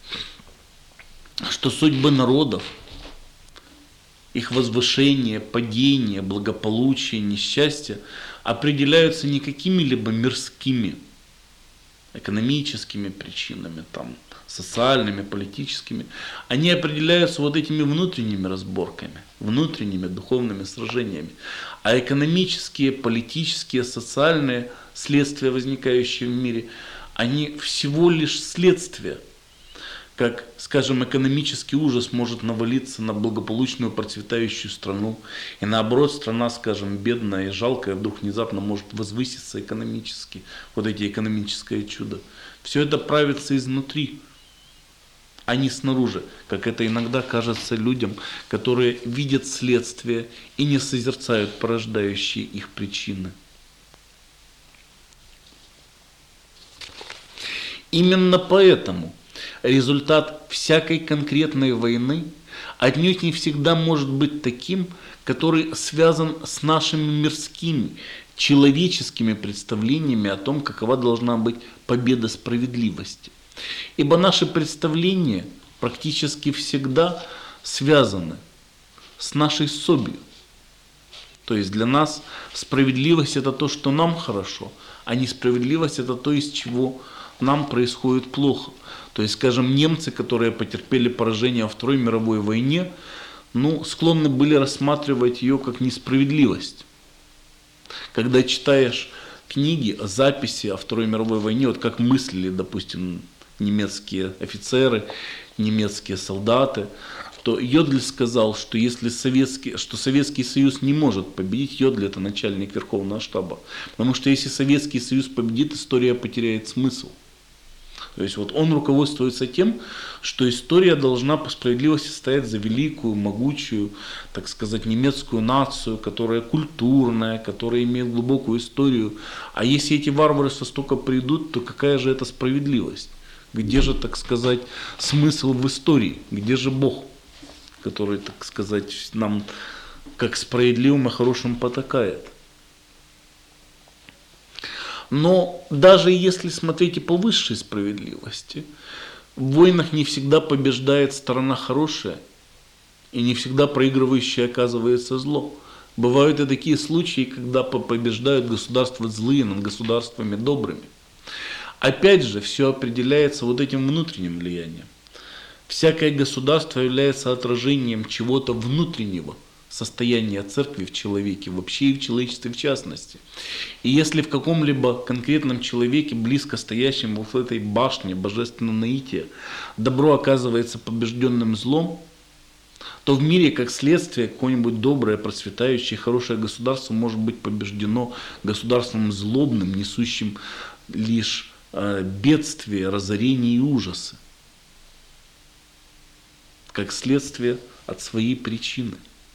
что судьбы народов, их возвышение, падение, благополучие, несчастье определяются не какими-либо мирскими, экономическими причинами, социальными, политическими. Они определяются вот этими внутренними разборками, внутренними духовными сражениями. А экономические, политические, социальные следствия, возникающие в мире, они всего лишь следствие. Как, скажем, экономический ужас может навалиться на благополучную процветающую страну, и наоборот, страна, скажем, бедная и жалкая, вдруг внезапно может возвыситься экономически, вот эти экономическое чудо. Все это правится изнутри, а не снаружи, как это иногда кажется людям, которые видят следствия и не созерцают порождающие их причины. Именно поэтому результат всякой конкретной войны отнюдь не всегда может быть таким, который связан с нашими мирскими, человеческими представлениями о том, какова должна быть победа справедливости. Ибо наши представления практически всегда связаны с нашей собью. То есть для нас справедливость – это то, что нам хорошо, а несправедливость – это то, из чего нам происходит плохо. То есть, скажем, немцы, которые потерпели поражение во Второй мировой войне, склонны были рассматривать ее как несправедливость. Когда читаешь книги, записи о Второй мировой войне, вот как мыслили, допустим, немецкие офицеры, немецкие солдаты, то Йодль сказал, что если Советский Союз не может победить, Йодль это начальник Верховного штаба, потому что если Советский Союз победит, история потеряет смысл. То есть вот он руководствуется тем, что история должна по справедливости стоять за великую, могучую, так сказать, немецкую нацию, которая культурная, которая имеет глубокую историю. А если эти варвары со стока придут, то какая же это справедливость? Где же, так сказать, смысл в истории? Где же Бог, который, так сказать, нам как справедливым и хорошим потакает? Но даже если смотреть и по высшей справедливости, в войнах не всегда побеждает сторона хорошая, и не всегда проигрывающее оказывается зло. Бывают и такие случаи, когда побеждают государства злые над государствами добрыми. Опять же, все определяется вот этим внутренним влиянием. Всякое государство является отражением чего-то внутреннего, состояния церкви в человеке, вообще и в человечестве в частности. И если в каком-либо конкретном человеке, близко стоящем вот в этой башне божественного наития, добро оказывается побежденным злом, то в мире, как следствие, какое-нибудь доброе, процветающее, хорошее государство может быть побеждено государством злобным, несущим лишь бедствие, разорение и ужасы, как следствие от своей причины.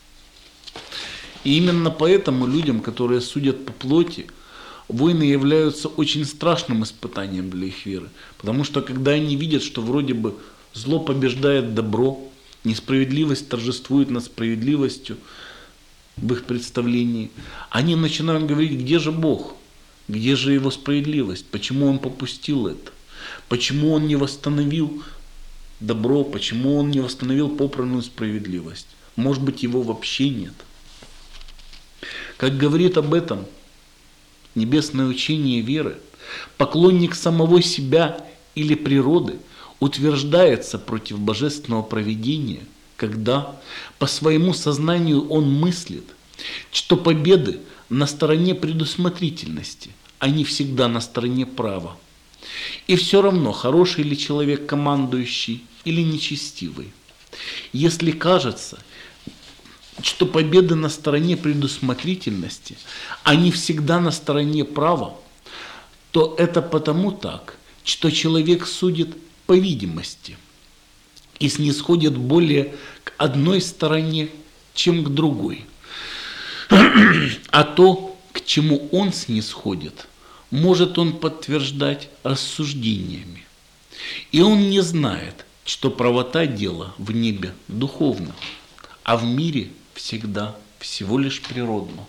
И именно поэтому людям, которые судят по плоти, войны являются очень страшным испытанием для их веры. Потому что когда они видят, что вроде бы зло побеждает добро, несправедливость торжествует над справедливостью в их представлении, они начинают говорить, где же Бог, где же Его справедливость, почему Он попустил это, почему Он не восстановил добро, почему Он не восстановил попранную справедливость. Может быть, Его вообще нет. Как говорит об этом небесное учение веры, поклонник самого себя или природы утверждается против божественного провидения, когда по своему сознанию он мыслит, что победы на стороне предусмотрительности, а не всегда на стороне права. И все равно, хороший ли человек командующий или нечестивый. Если кажется, что победы на стороне предусмотрительности, а не всегда на стороне права, то это потому так, что человек судит по видимости и снисходит более к одной стороне, чем к другой. А то, к чему он снисходит, может он подтверждать рассуждениями. И он не знает, что правота дела в небе духовно, а в мире всегда всего лишь природно.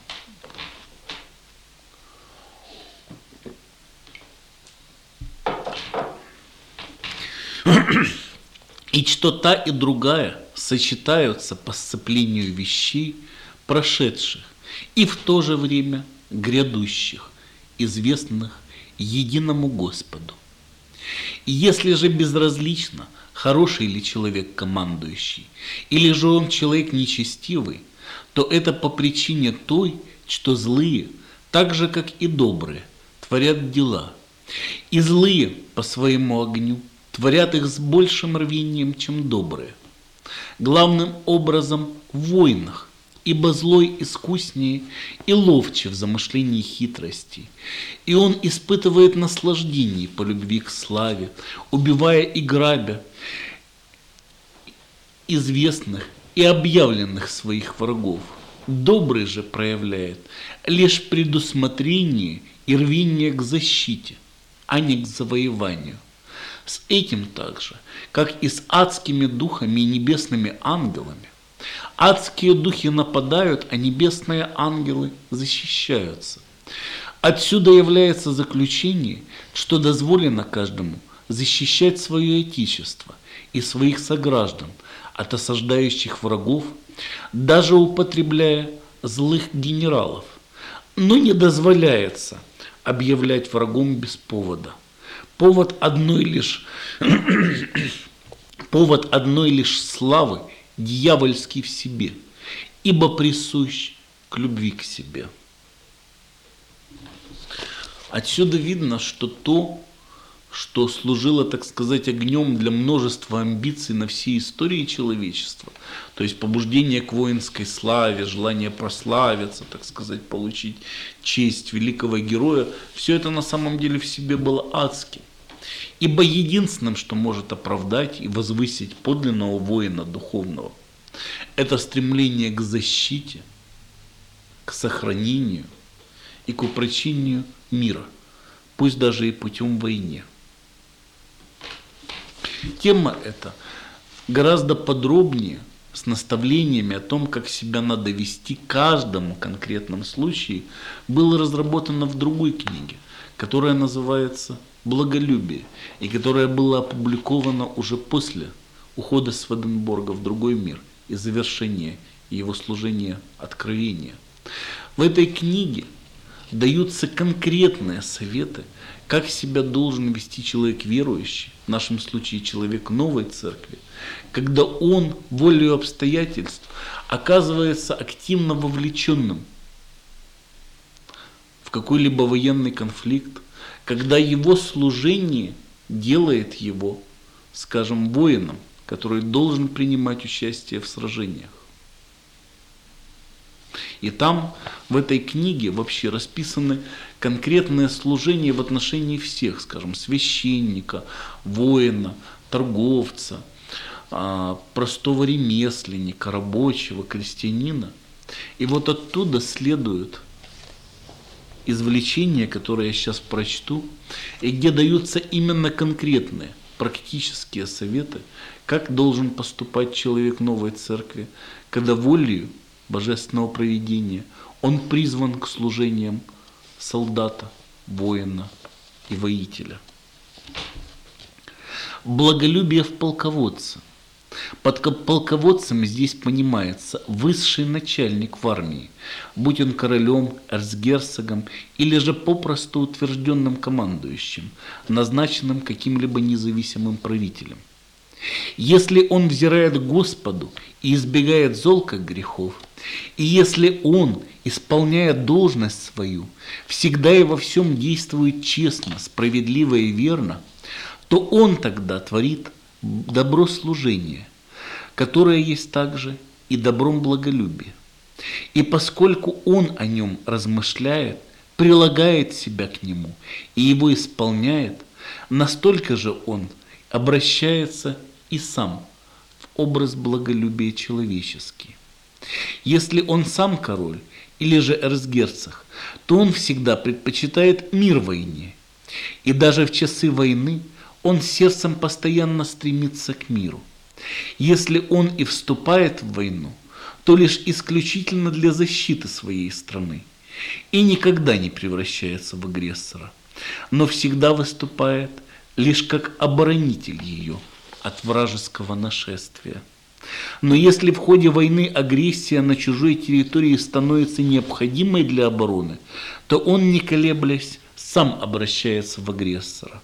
И что та и другая сочетаются по сцеплению вещей, прошедших, и в то же время грядущих, известных единому Господу. И если же безразлично, хороший ли человек командующий, или же он человек нечестивый, то это по причине той, что злые, так же как и добрые, творят дела, и злые по своему огню творят их с большим рвением, чем добрые. Главным образом в войнах, ибо злой искуснее и ловче в замышлении хитрости, и он испытывает наслаждение по любви к славе, убивая и грабя известных и объявленных своих врагов. Добрый же проявляет лишь предусмотрение и рвение к защите, а не к завоеванию. С этим так же, как и с адскими духами и небесными ангелами. Адские духи нападают, а небесные ангелы защищаются. Отсюда является заключение, что дозволено каждому защищать свое отечество и своих сограждан от осаждающих врагов, даже употребляя злых генералов, но не дозволяется объявлять врагом без повода. Повод одной лишь славы дьявольский в себе, ибо присущ к любви к себе. Отсюда видно, что то, что служило, так сказать, огнем для множества амбиций на всей истории человечества, то есть побуждение к воинской славе, желание прославиться, так сказать, получить честь великого героя, все это на самом деле в себе было адским. Ибо единственным, что может оправдать и возвысить подлинного воина духовного, это стремление к защите, к сохранению и к упрочению мира, пусть даже и путем войны. Тема эта гораздо подробнее, с наставлениями о том, как себя надо вести в каждом конкретном случае, была разработана в другой книге, которая называется «Благолюбие», и которая была опубликована уже после ухода Сведенборга в другой мир и завершения его служения откровения. В этой книге даются конкретные советы, как себя должен вести человек верующий, в нашем случае человек новой церкви, когда он волею обстоятельств оказывается активно вовлеченным в какой-либо военный конфликт, когда его служение делает его, скажем, воином, который должен принимать участие в сражениях. И там, в этой книге, вообще расписаны конкретные служения в отношении всех, скажем, священника, воина, торговца, простого ремесленника, рабочего, крестьянина. И вот оттуда следует извлечение, которое я сейчас прочту, и где даются именно конкретные практические советы, как должен поступать человек новой церкви, когда волею божественного провидения он призван к служениям солдата, воина и воителя. Благолюбие в полководце. Под полководцем здесь понимается высший начальник в армии, будь он королем, эрцгерцогом или же попросту утвержденным командующим, назначенным каким-либо независимым правителем. Если он взирает к Господу и избегает золких грехов, и если он, исполняя должность свою, всегда и во всем действует честно, справедливо и верно, то он тогда творит добро служения, которое есть также и добром благолюбия. И поскольку он о нем размышляет, прилагает себя к нему и его исполняет, настолько же он обращается и сам в образ благолюбия человеческий. Если он сам король или же эрцгерцог, то он всегда предпочитает мир войне, и даже в часы войны он сердцем постоянно стремится к миру. Если он и вступает в войну, то лишь исключительно для защиты своей страны и никогда не превращается в агрессора, но всегда выступает лишь как оборонитель ее от вражеского нашествия. Но если в ходе войны агрессия на чужой территории становится необходимой для обороны, то он, не колеблясь, сам обращается в агрессора.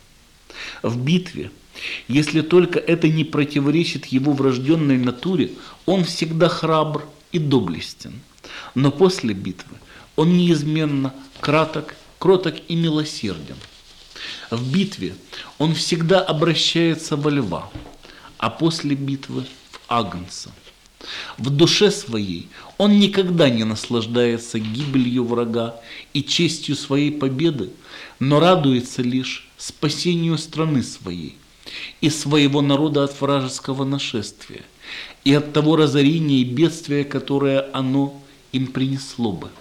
В битве, если только это не противоречит его врожденной натуре, он всегда храбр и доблестен. Но после битвы он неизменно кроток и милосерден. В битве он всегда обращается во льва, а после битвы в агнца. В душе своей он никогда не наслаждается гибелью врага и честью своей победы, но радуется лишь спасению страны своей и своего народа от вражеского нашествия и от того разорения и бедствия, которое оно им принесло бы.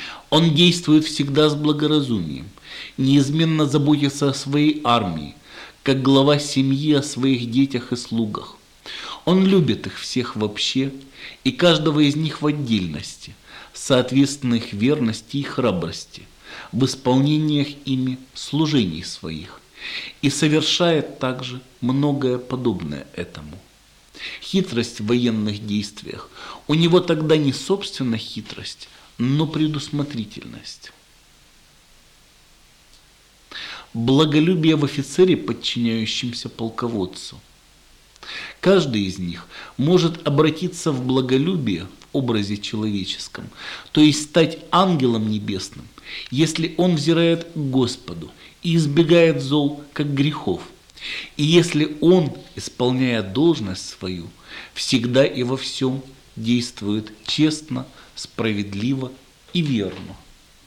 Он действует всегда с благоразумием, неизменно заботится о своей армии, как глава семьи о своих детях и слугах. Он любит их всех вообще и каждого из них в отдельности, соответственно их верности и храбрости в исполнениях ими служений своих, и совершает также многое подобное этому. Хитрость в военных действиях у него тогда не собственно хитрость, но предусмотрительность. Благолюбие в офицере, подчиняющемся полководцу. Каждый из них может обратиться в благолюбие в образе человеческом, то есть стать ангелом небесным, если он взирает к Господу и избегает зол, как грехов, и если он, исполняя должность свою, всегда и во всем действует честно, справедливо и верно.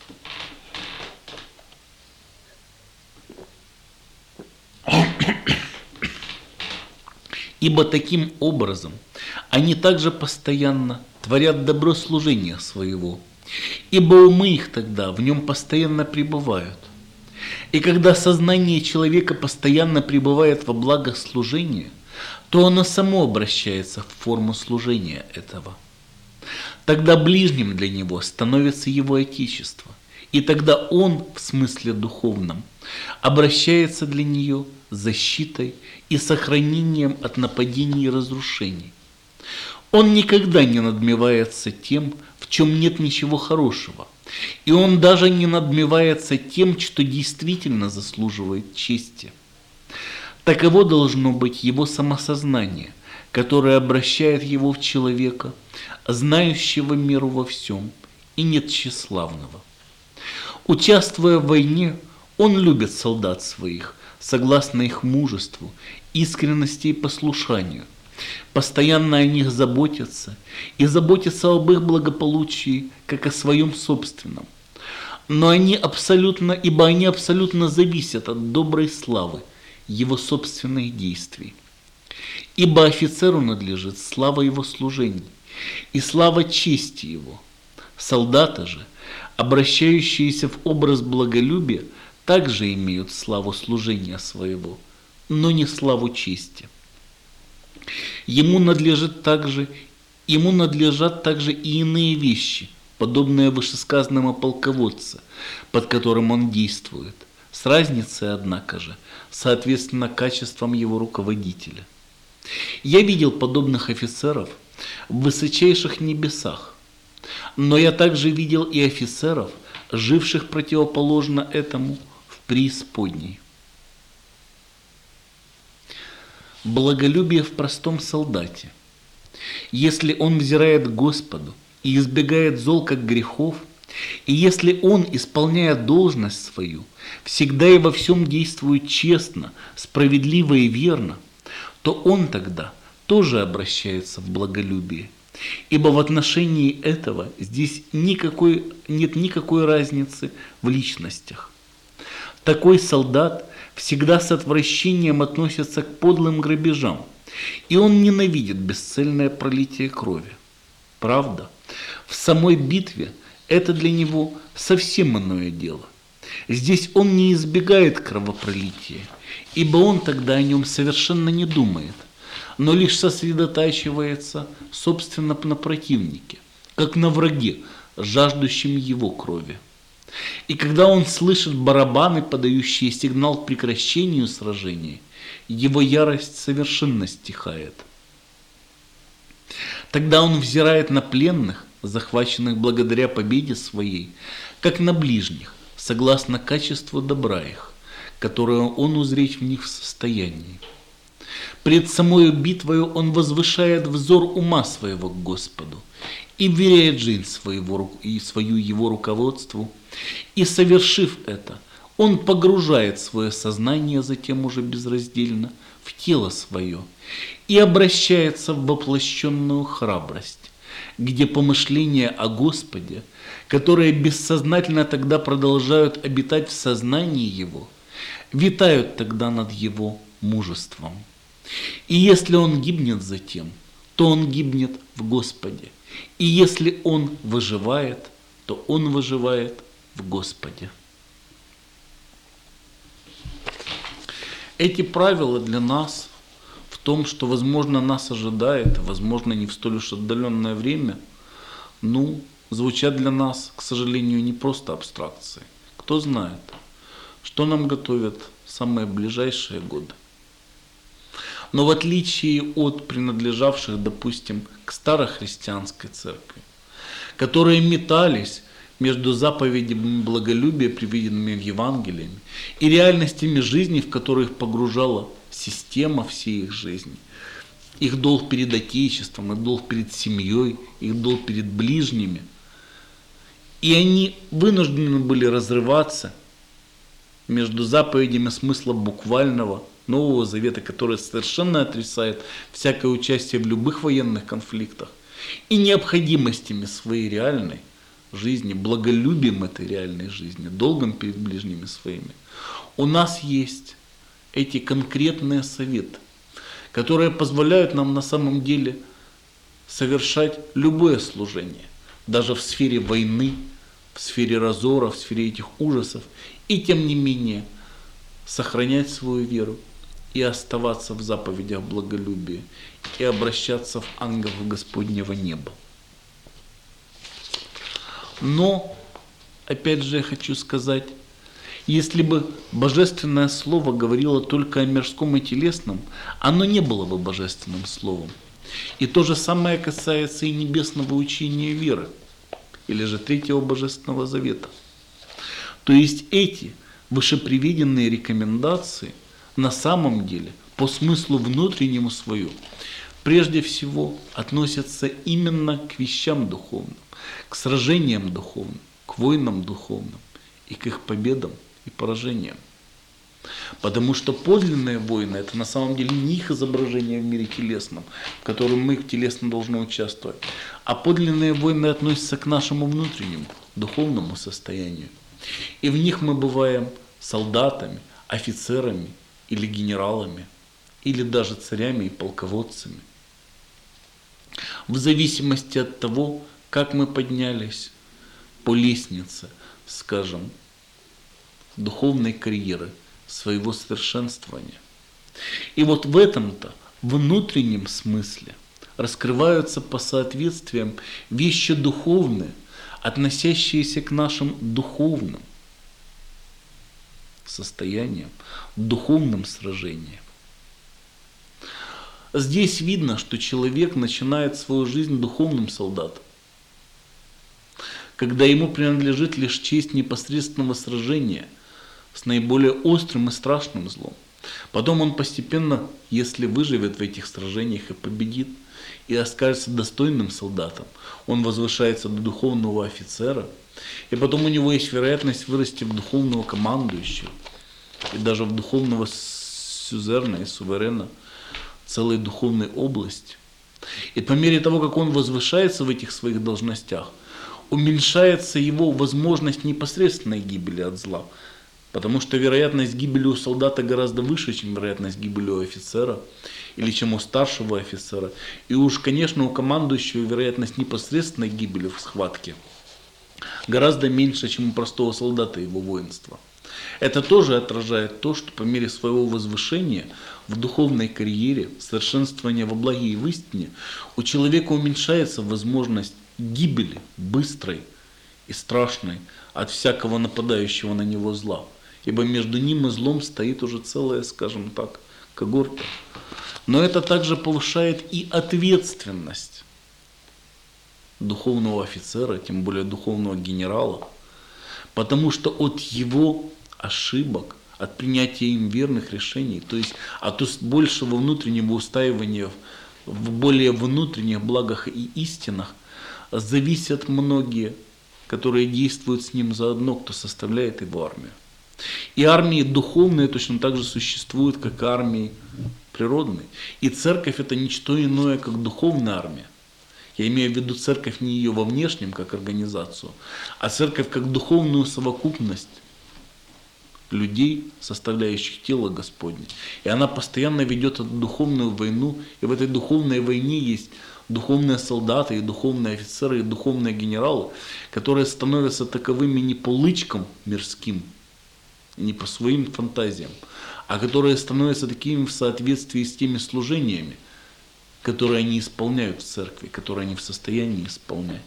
Ибо таким образом они также постоянно творят добро служения своего, ибо умы их тогда в нем постоянно пребывают. И когда сознание человека постоянно пребывает во благо служения, то оно само обращается в форму служения этого. Тогда ближним для него становится его Отечество, и тогда он, в смысле духовном, обращается для нее защитой и сохранением от нападений и разрушений. Он никогда не надмевается тем, в чем нет ничего хорошего, и он даже не надмевается тем, что действительно заслуживает чести. Таково должно быть его самосознание, которое обращает его в человека, знающего меру во всем и нет тщеславного. Участвуя в войне, он любит солдат своих, согласно их мужеству, искренности и послушанию, постоянно о них заботится и заботится об их благополучии, как о своем собственном. Но ибо они абсолютно зависят от доброй славы его собственных действий. Ибо офицеру надлежит слава его служений и слава чести его. Солдаты же, обращающиеся в образ благолюбия, также имеют славу служения своего, но не славу чести. Ему надлежат также и иные вещи, подобные вышесказанным о полководце, под которым он действует, с разницей, однако же, соответственно качествам его руководителя. Я видел подобных офицеров в высочайших небесах, но я также видел и офицеров, живших противоположно этому в преисподней. Благолюбие в простом солдате. Если он взирает к Господу и избегает зол как грехов, и если он, исполняя должность свою, всегда и во всем действует честно, справедливо и верно, то он тогда тоже обращается в благолюбие. Ибо в отношении этого здесь нет никакой разницы в личностях. Такой солдат всегда с отвращением относится к подлым грабежам, и он ненавидит бесцельное пролитие крови. Правда, в самой битве это для него совсем иное дело. Здесь он не избегает кровопролития, ибо он тогда о нем совершенно не думает, но лишь сосредотачивается, собственно, на противнике, как на враге, жаждущем его крови. И когда он слышит барабаны, подающие сигнал к прекращению сражения, его ярость совершенно стихает. Тогда он взирает на пленных, захваченных благодаря победе своей, как на ближних, согласно качеству добра их, которое он узреть в них в состоянии. Пред самой битвою он возвышает взор ума своего к Господу и вверяет жизнь свою его руководству, и, совершив это, он погружает свое сознание затем уже безраздельно в тело свое и обращается в воплощенную храбрость, где помышления о Господе, которые бессознательно тогда продолжают обитать в сознании его, витают тогда над его мужеством. И если он гибнет затем, то он гибнет в Господе. И если он выживает, то он выживает в Господе. Эти правила для нас в том, что, возможно, нас ожидает, возможно, не в столь уж отдаленное время, звучат для нас, к сожалению, не просто абстракции. Кто знает, что нам готовят самые ближайшие годы. Но в отличие от принадлежавших, допустим, к старохристианской церкви, которые метались между заповедями благолюбия, приведенными в Евангелии, и реальностями жизни, в которые их погружала система всей их жизни, их долг перед Отечеством, их долг перед семьей, их долг перед ближними. И они вынуждены были разрываться между заповедями смысла буквального Нового Завета, который совершенно отрицает всякое участие в любых военных конфликтах, и необходимостями своей реальной жизни, благолюбием этой реальной жизни, долгом перед ближними своими. У нас есть эти конкретные советы, которые позволяют нам на самом деле совершать любое служение, даже в сфере войны, в сфере разора, в сфере этих ужасов, и тем не менее сохранять свою веру и оставаться в заповедях благолюбия и обращаться в ангелов Господнего неба. Но, опять же, я хочу сказать, если бы Божественное Слово говорило только о мирском и телесном, оно не было бы Божественным Словом. И то же самое касается и небесного учения веры, или же Третьего Божественного Завета. То есть эти вышеприведенные рекомендации на самом деле по смыслу внутреннему свою прежде всего относятся именно к вещам духовным, к сражениям духовным, к войнам духовным и к их победам и поражениям. Потому что подлинные войны – это на самом деле не их изображение в мире телесном, в котором мы телесно должны участвовать, а подлинные войны относятся к нашему внутреннему, духовному состоянию. И в них мы бываем солдатами, офицерами или генералами, или даже царями и полководцами. В зависимости от того, как мы поднялись по лестнице, скажем, духовной карьеры, своего совершенствования. И вот в этом-то внутреннем смысле раскрываются по соответствиям вещи духовные, относящиеся к нашим духовным состояниям, духовным сражениям. Здесь видно, что человек начинает свою жизнь духовным солдатом, когда ему принадлежит лишь честь непосредственного сражения с наиболее острым и страшным злом. Потом он постепенно, если выживет в этих сражениях и победит, и окажется достойным солдатом, он возвышается до духовного офицера, и потом у него есть вероятность вырасти в духовного командующего, и даже в духовного сюзерна и суверена целой духовной области. И по мере того, как он возвышается в этих своих должностях, уменьшается его возможность непосредственной гибели от зла, потому что вероятность гибели у солдата гораздо выше, чем вероятность гибели у офицера или чем у старшего офицера. И уж, конечно, у командующего вероятность непосредственной гибели в схватке гораздо меньше, чем у простого солдата и его воинства. Это тоже отражает то, что по мере своего возвышения в духовной карьере, совершенствования во благе и в истине, у человека уменьшается возможность гибели быстрой и страшной от всякого нападающего на него зла. Ибо между ним и злом стоит уже целая, скажем так, когорта. Но это также повышает и ответственность духовного офицера, тем более духовного генерала, потому что от его ошибок, от принятия им верных решений, то есть от большего внутреннего устаивания в более внутренних благах и истинах, зависят многие, которые действуют с ним заодно, кто составляет его армию. И армии духовные точно так же существуют, как армии природные. И церковь — это ничто иное, как духовная армия. Я имею в виду церковь не ее во внешнем, как организацию, а церковь как духовную совокупность людей, составляющих тело Господне. И она постоянно ведет эту духовную войну, и в этой духовной войне есть духовные солдаты, и духовные офицеры, и духовные генералы, которые становятся таковыми не по лычкам мирским, не по своим фантазиям, а которые становятся такими в соответствии с теми служениями, которые они исполняют в церкви, которые они в состоянии исполнять.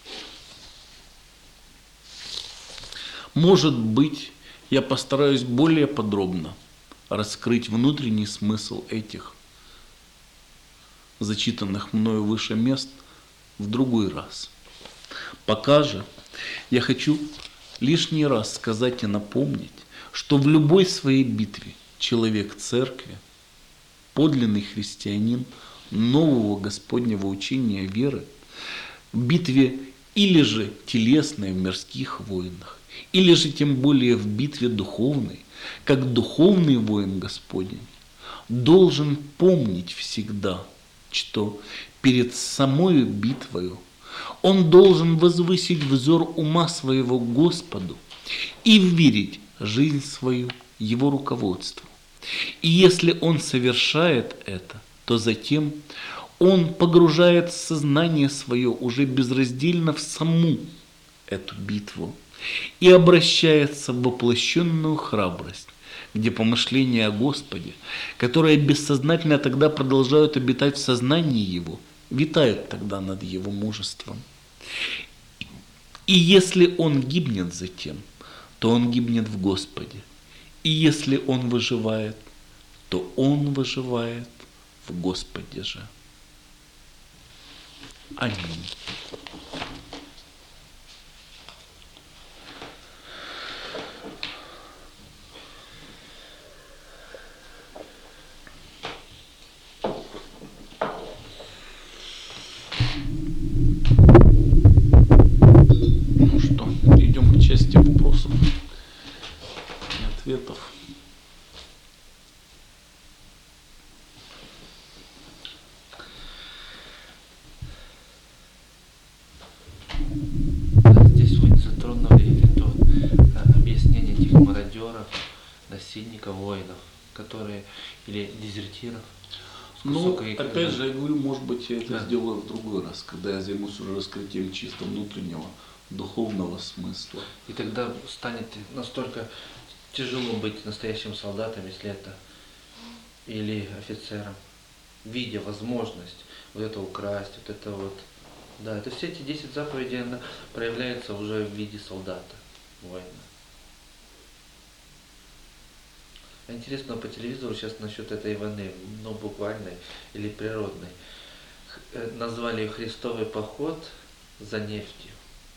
Может быть, я постараюсь более подробно раскрыть внутренний смысл этих зачитанных мною выше мест в другой раз. Пока же я хочу лишний раз сказать и напомнить, что в любой своей битве человек церкви, подлинный христианин нового Господнего учения веры, в битве или же телесной в мирских войнах, или же тем более в битве духовной, как духовный воин Господень, должен помнить всегда, что перед самой битвою он должен возвысить взор ума своего Господу и вверить жизнь свою Его руководству. И если он совершает это, то затем он погружает сознание свое уже безраздельно в саму эту битву и обращается в воплощенную храбрость, где помышления о Господе, которые бессознательно тогда продолжают обитать в сознании его, витают тогда над его мужеством. И если он гибнет затем, то он гибнет в Господе. И если он выживает, то он выживает в Господе же. Аминь. Ну что, идем к части вопросов и ответов. Здесь вы затронули то объяснение этих мародеров, насильников, воинов, которые, или дезертиров. Ну, опять же, я говорю, может быть, я это сделаю в другой раз, когда я займусь уже раскрытием чисто внутреннего, духовного смысла. И тогда станет настолько тяжело быть настоящим солдатом, если это, или офицером, видя возможность вот это украсть, вот это вот. Да, это все эти 10 заповедей, она проявляется уже в виде солдата, воина. Интересно по телевизору сейчас насчет этой войны, ну буквальной или природной. Назвали ее «Христовый поход за нефтью».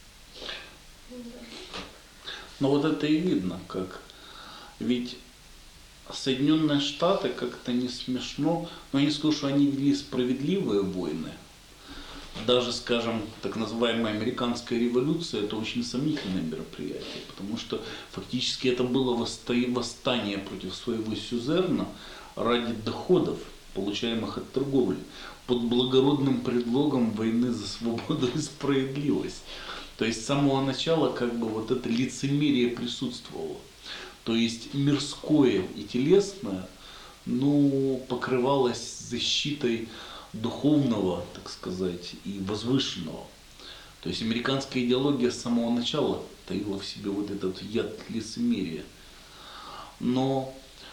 Но вот это и видно, как ведь Соединенные Штаты как-то не смешно, но я не скажу, что они вели справедливые войны. Даже, скажем, так называемая американская революция – это очень сомнительное мероприятие, потому что фактически это было восстание против своего сюзерна ради доходов, получаемых от торговли, под благородным предлогом войны за свободу и справедливость. То есть с самого начала как бы вот это лицемерие присутствовало. То есть мирское и телесное, ну, покрывалось защитой духовного, так сказать, и возвышенного. То есть американская идеология с самого начала таила в себе вот этот яд лицемерия. Но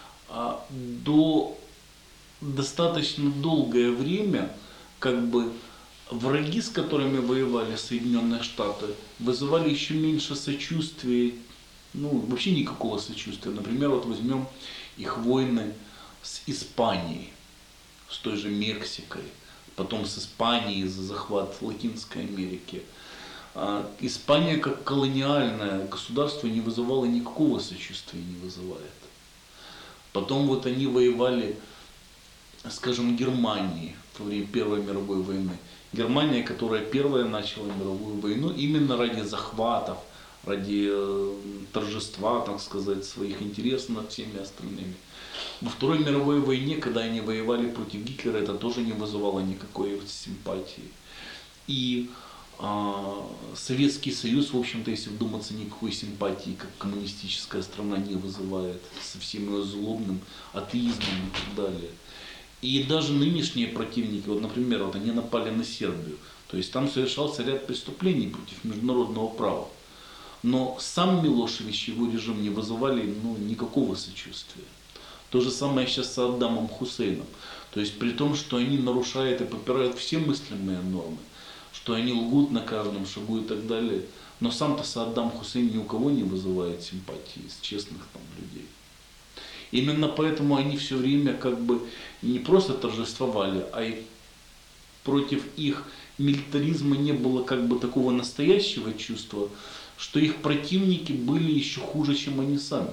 до достаточно долгое время как бы враги, с которыми воевали Соединенные Штаты, вызывали еще меньше сочувствия, ну вообще никакого сочувствия. Например, вот возьмем их войны с Испанией, с той же Мексикой, потом с Испанией за захват Латинской Америки. Испания как колониальное государство не вызывала никакого сочувствия, не вызывает. Потом вот они воевали, скажем, Германии во время Первой мировой войны. Германия, которая первая начала мировую войну именно ради захватов, ради торжества, так сказать, своих интересов над всеми остальными. Во Второй мировой войне, когда они воевали против Гитлера, это тоже не вызывало никакой симпатии. И Советский Союз, в общем-то, если вдуматься, никакой симпатии, как коммунистическая страна, не вызывает со всем ее злобным атеизмом и так далее. И даже нынешние противники, вот, например, вот они напали на Сербию, то есть там совершался ряд преступлений против международного права. Но сам Милошевич и его режим не вызывали никакого сочувствия. То же самое сейчас с Саддамом Хусейном. То есть при том, что они нарушают и попирают все мыслимые нормы, что они лгут на каждом шагу и так далее. Но сам-то Саддам Хусейн ни у кого не вызывает симпатии из честных там людей. Именно поэтому они все время как бы не просто торжествовали, а и против их милитаризма не было как бы такого настоящего чувства, что их противники были еще хуже, чем они сами.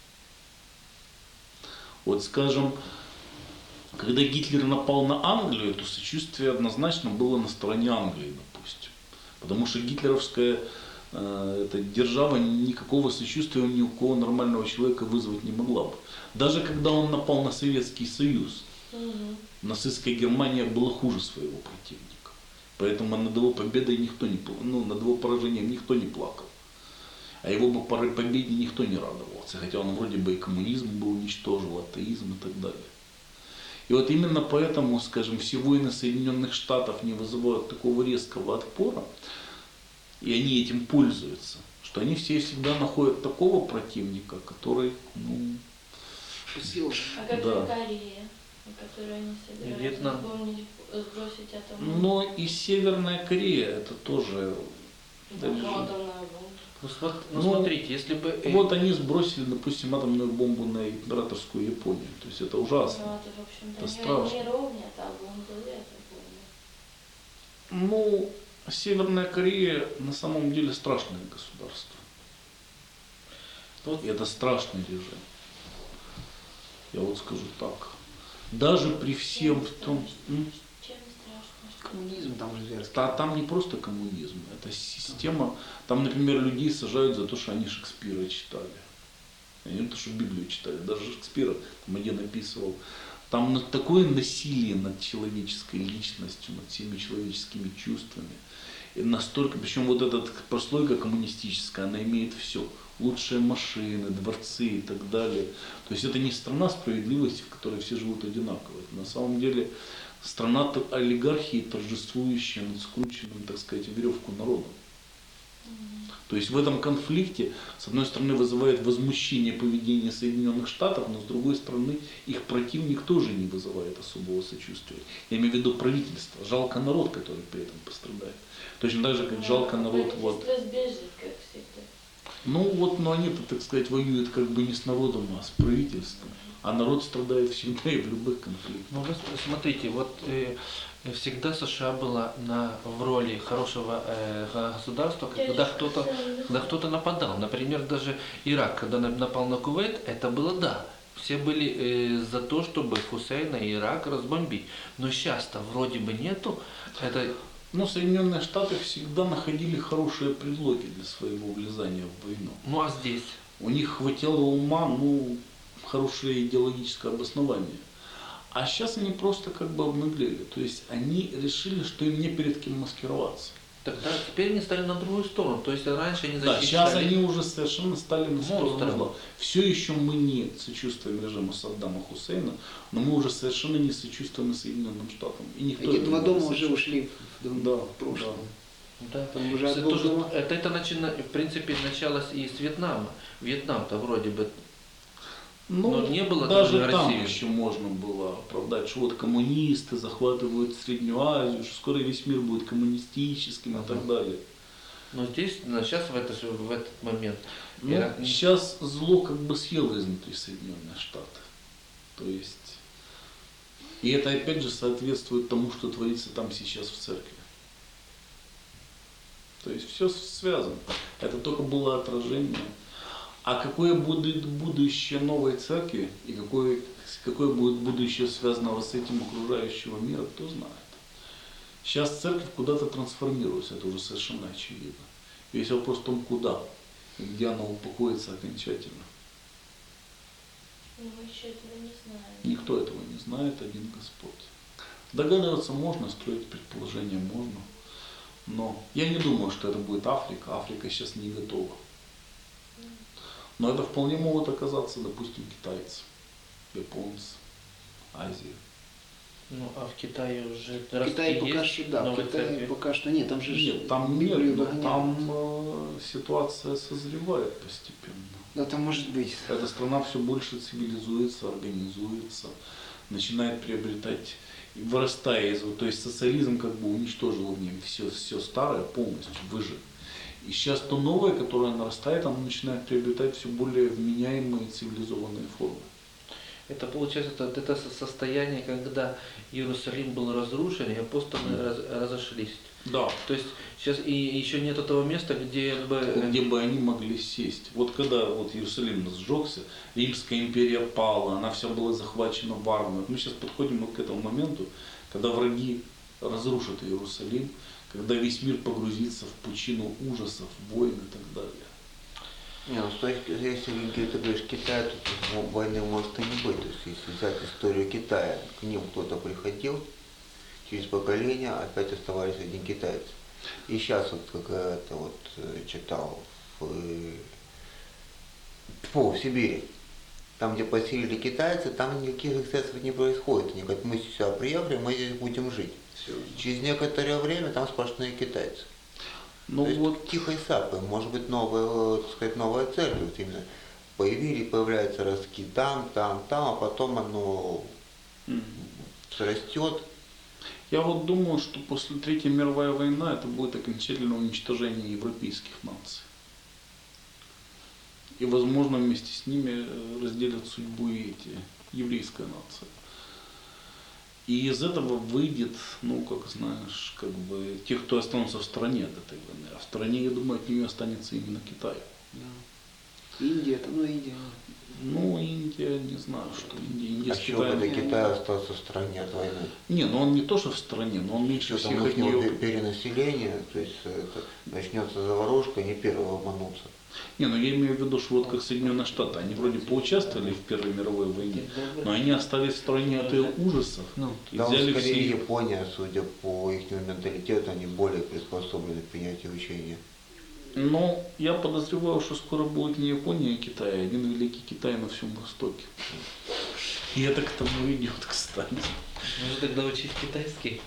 Вот скажем, когда Гитлер напал на Англию, то сочувствие однозначно было на стороне Англии, допустим. Потому что гитлеровская эта держава никакого сочувствия ни у кого нормального человека вызвать не могла бы. Даже когда он напал на Советский Союз, нацистская Германия была хуже своего противника. Поэтому над его победой никто не плакал, над его поражением никто не плакал. А его бы победе никто не радовался. Хотя он вроде бы и коммунизм бы уничтожил, атеизм и так далее. И вот именно поэтому, скажем, все войны Соединенных Штатов не вызывают такого резкого отпора, и они этим пользуются, что они все всегда находят такого противника, который, А как же Корея, которую они собираются вспомнить, сбросить атомную? Но и Северная Корея, это тоже... Смотрите, если бы... Вот они сбросили, допустим, атомную бомбу на императорскую Японию. То есть это ужасно. Ну, это, в общем-то, это страшно. Не ровня, а бомбы это бомбы. Северная Корея на самом деле страшное государство. И это страшный режим. Я вот скажу так. Даже при всем том... Чем страшно? Коммунизм там же зверский. Там не просто коммунизм, это система. Там, например, людей сажают за то, что они Шекспира читали. Не то, что Библию читали, даже Шекспира там один описывал. Там такое насилие над человеческой личностью, над всеми человеческими чувствами. И настолько, причем вот эта прослойка коммунистическая, она имеет все. Лучшие машины, дворцы и так далее. То есть это не страна справедливости, в которой все живут одинаково. Это на самом деле страна олигархии, торжествующая над скрученным, так сказать, веревку народом. То есть в этом конфликте, с одной стороны, вызывает возмущение поведения Соединенных Штатов, но с другой стороны, их противник тоже не вызывает особого сочувствия. Я имею в виду правительство. Жалко народ, который при этом пострадает. Точно так же, как жалко народ. Сбежит, как всегда. Но они-то, так сказать, воюют как бы не с народом, а с правительством. А народ страдает всегда и в любых конфликтах. Ну, вы смотрите, вот всегда США была в роли хорошего государства, когда кто-то нападал. Например, даже Ирак, когда напал на Кувейт, это было да. Все были за то, чтобы Хусейна и Ирак разбомбить. Но сейчас-то вроде бы нету. Соединенные Штаты всегда находили хорошие предлоги для своего влезания в войну. Ну а здесь? У них хватило ума, хорошее идеологическое обоснование. А сейчас они просто как бы обнаглели. То есть они решили, что им не перед кем маскироваться. Тогда теперь они стали на другую сторону. То есть раньше они защищали... Да, сейчас они уже совершенно стали на сторону зла. Все еще мы не сочувствуем режиму Саддама Хусейна, но мы уже совершенно не сочувствуем Соединенным Штатам. И никто эти два дома уже ушли в прошлое. Да. Уже это в принципе началось и с Вьетнама. Вьетнам-то вроде бы... Но не было даже там еще можно было оправдать, что вот коммунисты захватывают Среднюю Азию, что скоро весь мир будет коммунистическим и так далее. Но сейчас в этот момент... Сейчас зло как бы съело изнутри Соединенные Штаты. То есть... И это опять же соответствует тому, что творится там сейчас в церкви. То есть все связано. Это только было отражение. А какое будет будущее новой церкви и какое будет будущее связанного с этим окружающего мира, кто знает. Сейчас церковь куда-то трансформируется, это уже совершенно очевидно. Весь вопрос в том, куда и где она упокоится окончательно. Мы еще этого не знаем. Никто этого не знает, один Господь. Догадываться можно, строить предположения можно. Но я не думаю, что это будет Африка. Африка сейчас не готова. Но это вполне могут оказаться, допустим, китайцы, японцы, Азия. Ну, а в Китае уже В Китае пока что, да, в новые Китае церкви? пока что нет, там же Нет, там Библию нет, но выгоняют. там ситуация созревает постепенно. Да, там может быть. Эта страна все больше цивилизуется, организуется, начинает приобретать, и вырастая из, то есть социализм как бы уничтожил в нем все старое полностью, выжег. И сейчас то новое, которое нарастает, оно начинает приобретать все более вменяемые цивилизованные формы. Это получается это состояние, когда Иерусалим был разрушен, и апостолы разошлись. Да. То есть сейчас и еще нет того места, где бы они могли сесть. Вот когда вот Иерусалим сжегся, Римская империя пала, она вся была захвачена варварами. Мы сейчас подходим вот к этому моменту, когда враги разрушат Иерусалим, когда весь мир погрузится в пучину ужасов, войн и так далее. Не, ну то есть, если ты говоришь Китай, то войны может и не быть. То есть если взять историю Китая, к ним кто-то приходил, через поколение опять оставались один китаец. И сейчас вот как-то вот читал в Сибири, там где поселили китайцы, там никаких эксцессов не происходит. Они говорят, мы сюда приехали, мы здесь будем жить. Через некоторое время там сплошные китайцы. Ну то есть вот тихой сапой, может быть, новая, так сказать, новая церковь вот именно появляются ростки там, а потом оно растет. я вот думаю, что после Третьей мировой войны это будет окончательное уничтожение европейских наций. И, возможно, вместе с ними разделят судьбу и эти еврейская нация. И из этого выйдет, ну, как знаешь, как бы тех, кто останутся в стороне от этой войны. А в стороне, я думаю, от нее останется именно Китай. Да. Индия, там, Индия. Ну, Индия, не знаю, что Индия А с чего Китаем. бы Китай остался в стороне от войны? Не, ну он не то, что в стороне, но он меньше Что всех там от нее. перенаселение, то есть начнется заварушка, не первого обмануться. Не, ну я имею в виду, что вот как Соединенные Штаты, они вроде поучаствовали в Первой мировой войне, но они остались в стороне от ее ужасов. И Да, взяли скорее все. Япония, судя по их менталитету, они более приспособлены к принятию учения. Но я подозреваю, что скоро будет не Япония, а Китай, а один великий Китай на всем Востоке. И это к тому идет, кстати. Нужно тогда учить китайский,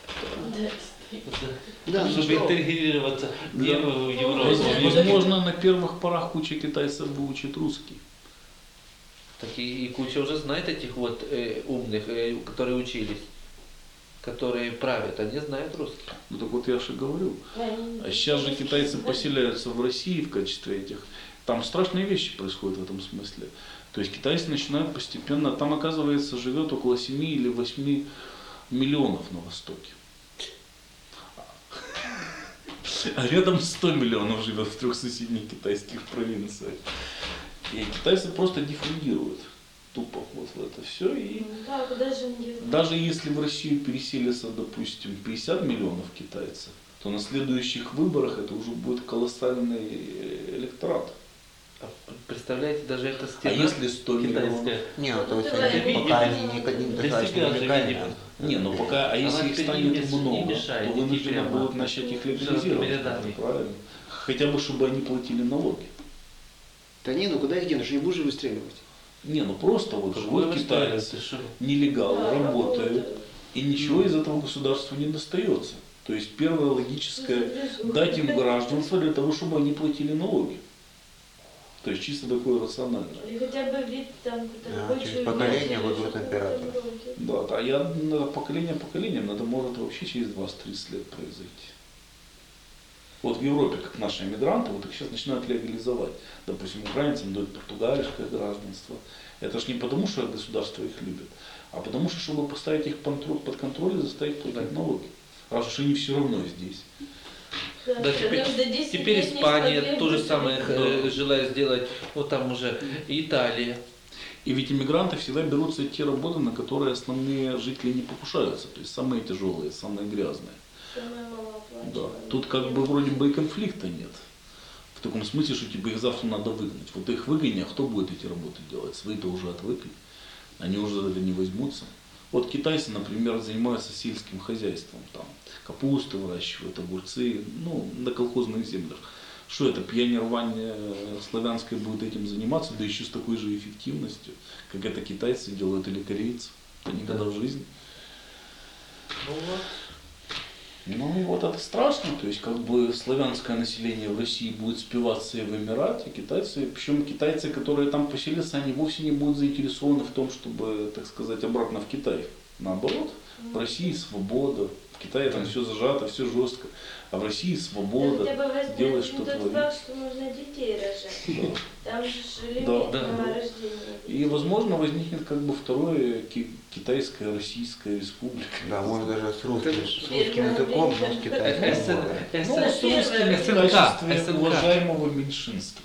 Да, ну чтобы что? интегрироваться не Да. в Европу. Возможно, на первых порах куча китайцев выучит русский. Так и куча уже знает этих вот умных, которые учились, которые правят, они знают русский. Ну так вот я же говорю. А сейчас же китайцы поселяются в России в качестве этих. Там страшные вещи происходят в этом смысле. То есть китайцы начинают постепенно, там оказывается живет около 7 или 8 миллионов на Востоке. А рядом 100 миллионов живет в 3 соседних китайских провинциях. И китайцы просто диффундируют тупо вот в это все. И Да, куда же они деваются? даже если в Россию переселится, допустим, 50 миллионов китайцев, то на следующих выборах это уже будет колоссальный электорат. Представляете, даже эта А стена если 100 миллионов? китайская. Не, ну, то есть Давай, они, видимо, пока они не достаточно себя же, уникальны. видимо. Не, ну пока, а если их теперь станет не много, мешает, то идти вынуждены прямо будут начать их широкими легализировать. рядами. Правильно. Хотя бы, чтобы они платили налоги. Да не, ну куда их денешь, не будешь же выстреливать. Не, ну просто вот живут китайцы, Ты что? нелегалы, Да, работают, и ничего из этого государству не достается. То есть первое логическое дать им гражданство для того, чтобы они платили налоги. То есть чисто такое рациональное. И хотя бы вид там, Да, рабочую через поколение вещь, выберут что-то императора. вроде. Да, а я надо поколением, надо может вообще через 20-30 лет произойти. Вот в Европе, как наши эмигранты, вот их сейчас начинают легализовать. Допустим, украинцам дают португальское гражданство. Это ж не потому, что государство их любит, а потому что, чтобы поставить их под контроль и заставить платить налоги. Раз уж они все равно здесь. Да, теперь Испания то же самое желает сделать, вот там уже Италия. И ведь иммигранты всегда берутся те работы, на которые основные жители не покушаются. То есть самые тяжелые, самые грязные. Да. Тут как бы вроде бы и конфликта нет. В таком смысле, что типа их завтра надо выгнать. Вот их выгони, а кто будет эти работы делать? Свои-то уже отвыкли. Они уже за это не возьмутся. Вот китайцы, например, занимаются сельским хозяйством. Там капусту выращивают, огурцы, ну, на колхозных землях. Что это, пионервание славянское будет этим заниматься, да еще с такой же эффективностью, как это китайцы делают или корейцы? Это никогда в жизни. Вот. Ну и вот это страшно, то есть как бы славянское население в России будет спиваться и вымирать, и китайцы, причем китайцы, которые там поселятся, они вовсе не будут заинтересованы в том, чтобы, так сказать, обратно в Китай. Наоборот, в России свобода, в Китае там все зажато, все жестко, а в России свобода, хотя бы возьмем делай, что тот творишь. факт, что нужно детей рожать. Там же лимит Да. на рождение детей. И, возможно, возникнет как бы второе китайская Российская республика. Да, может даже с русским Первое языком, но с время. китайским не будет. Ну, Это с русским первое. в СНГ, качестве СНГ. уважаемого меньшинства.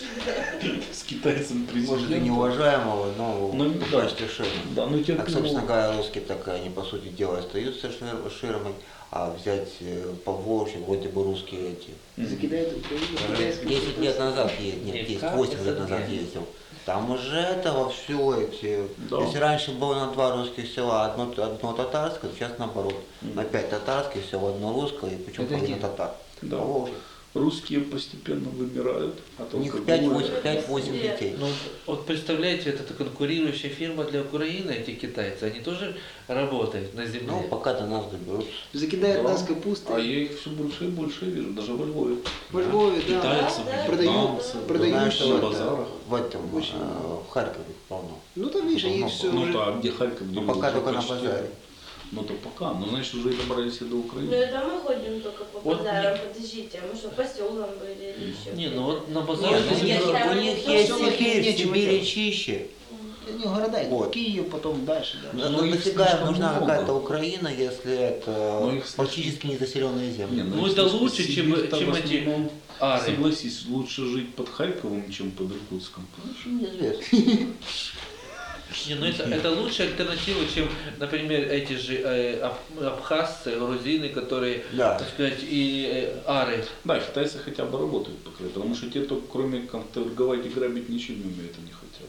С китайцем Может и президентом. неуважаемого, но Ну, по да. почте ширмы. Да, ну Так, собственно терпимо. говоря, русские так они, по сути дела, остаются ширмой, а взять Поволжье, вроде бы русские эти. Закидают Украину, китайскую. 10 лет назад, Нет, нет, 10, как 8 лет СНГ? назад ездил. Там уже это вовсю эти. Да. Если раньше было на 2 русских села, одно татарское, то сейчас наоборот. На 5 татарских сел, одно русское, и причем Это половина где? татар. Да. Поволжье. Русские постепенно вымирают. А У них только 5-8 детей. Ну, вот представляете, это конкурирующая фирма для Украины, эти китайцы, они тоже работают на земле. Ну, пока до нас доберутся. Закидают Да. нас капустой. А я их все больше и больше вижу, даже во Львове. Во Львове, да. Китайцев, Да, продают, вьетнамцев, продают Знаешь, всё на это. базарах. В этом, Очень в Харькове полно. Ну там, видишь, они Ну, все Ну уже... да, а где Харьков, где Ну, пока уже только на почти- базаре. Ну то пока, ну значит уже добрались и до Ну Украины. это мы ходим только по Вот базарам, подождите, а мы что, по селам были или еще? Не, ну вот на Нет, базаре... у них, там у них не есть то, что Сибирь, в нечего Сибири делать. чище. Не города, Вот. Киев, потом дальше, да. Но Но их нафига слишком нужна много. какая-то Украина, если это Но их слишком- практически незаселенные земли? Не, Ну, если это лучше, Сибирь-то чем в эти основном, ары. Согласись, лучше жить под Харьковом, чем под Иркутском. Еще неизвестно. Не, ну это лучшая альтернатива, чем, например, эти же абхазцы, грузины, которые, Да. так сказать, и ары. Да, китайцы хотя бы работают пока, потому что те, кто кроме как торговать и грабить, ничего не умеют, они хотят.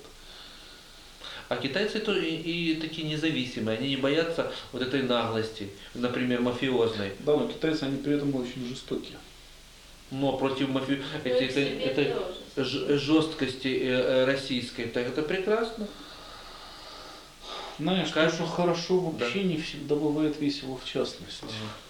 А китайцы то и такие независимые, они не боятся вот этой наглости, например, мафиозной. Да, но китайцы, они при этом очень жестокие. Но против Ну, и в себе этой тоже. жесткости российской, так это прекрасно. Знаешь, то, Кажется, что хорошо в да. общении, всегда бывает весело в частности.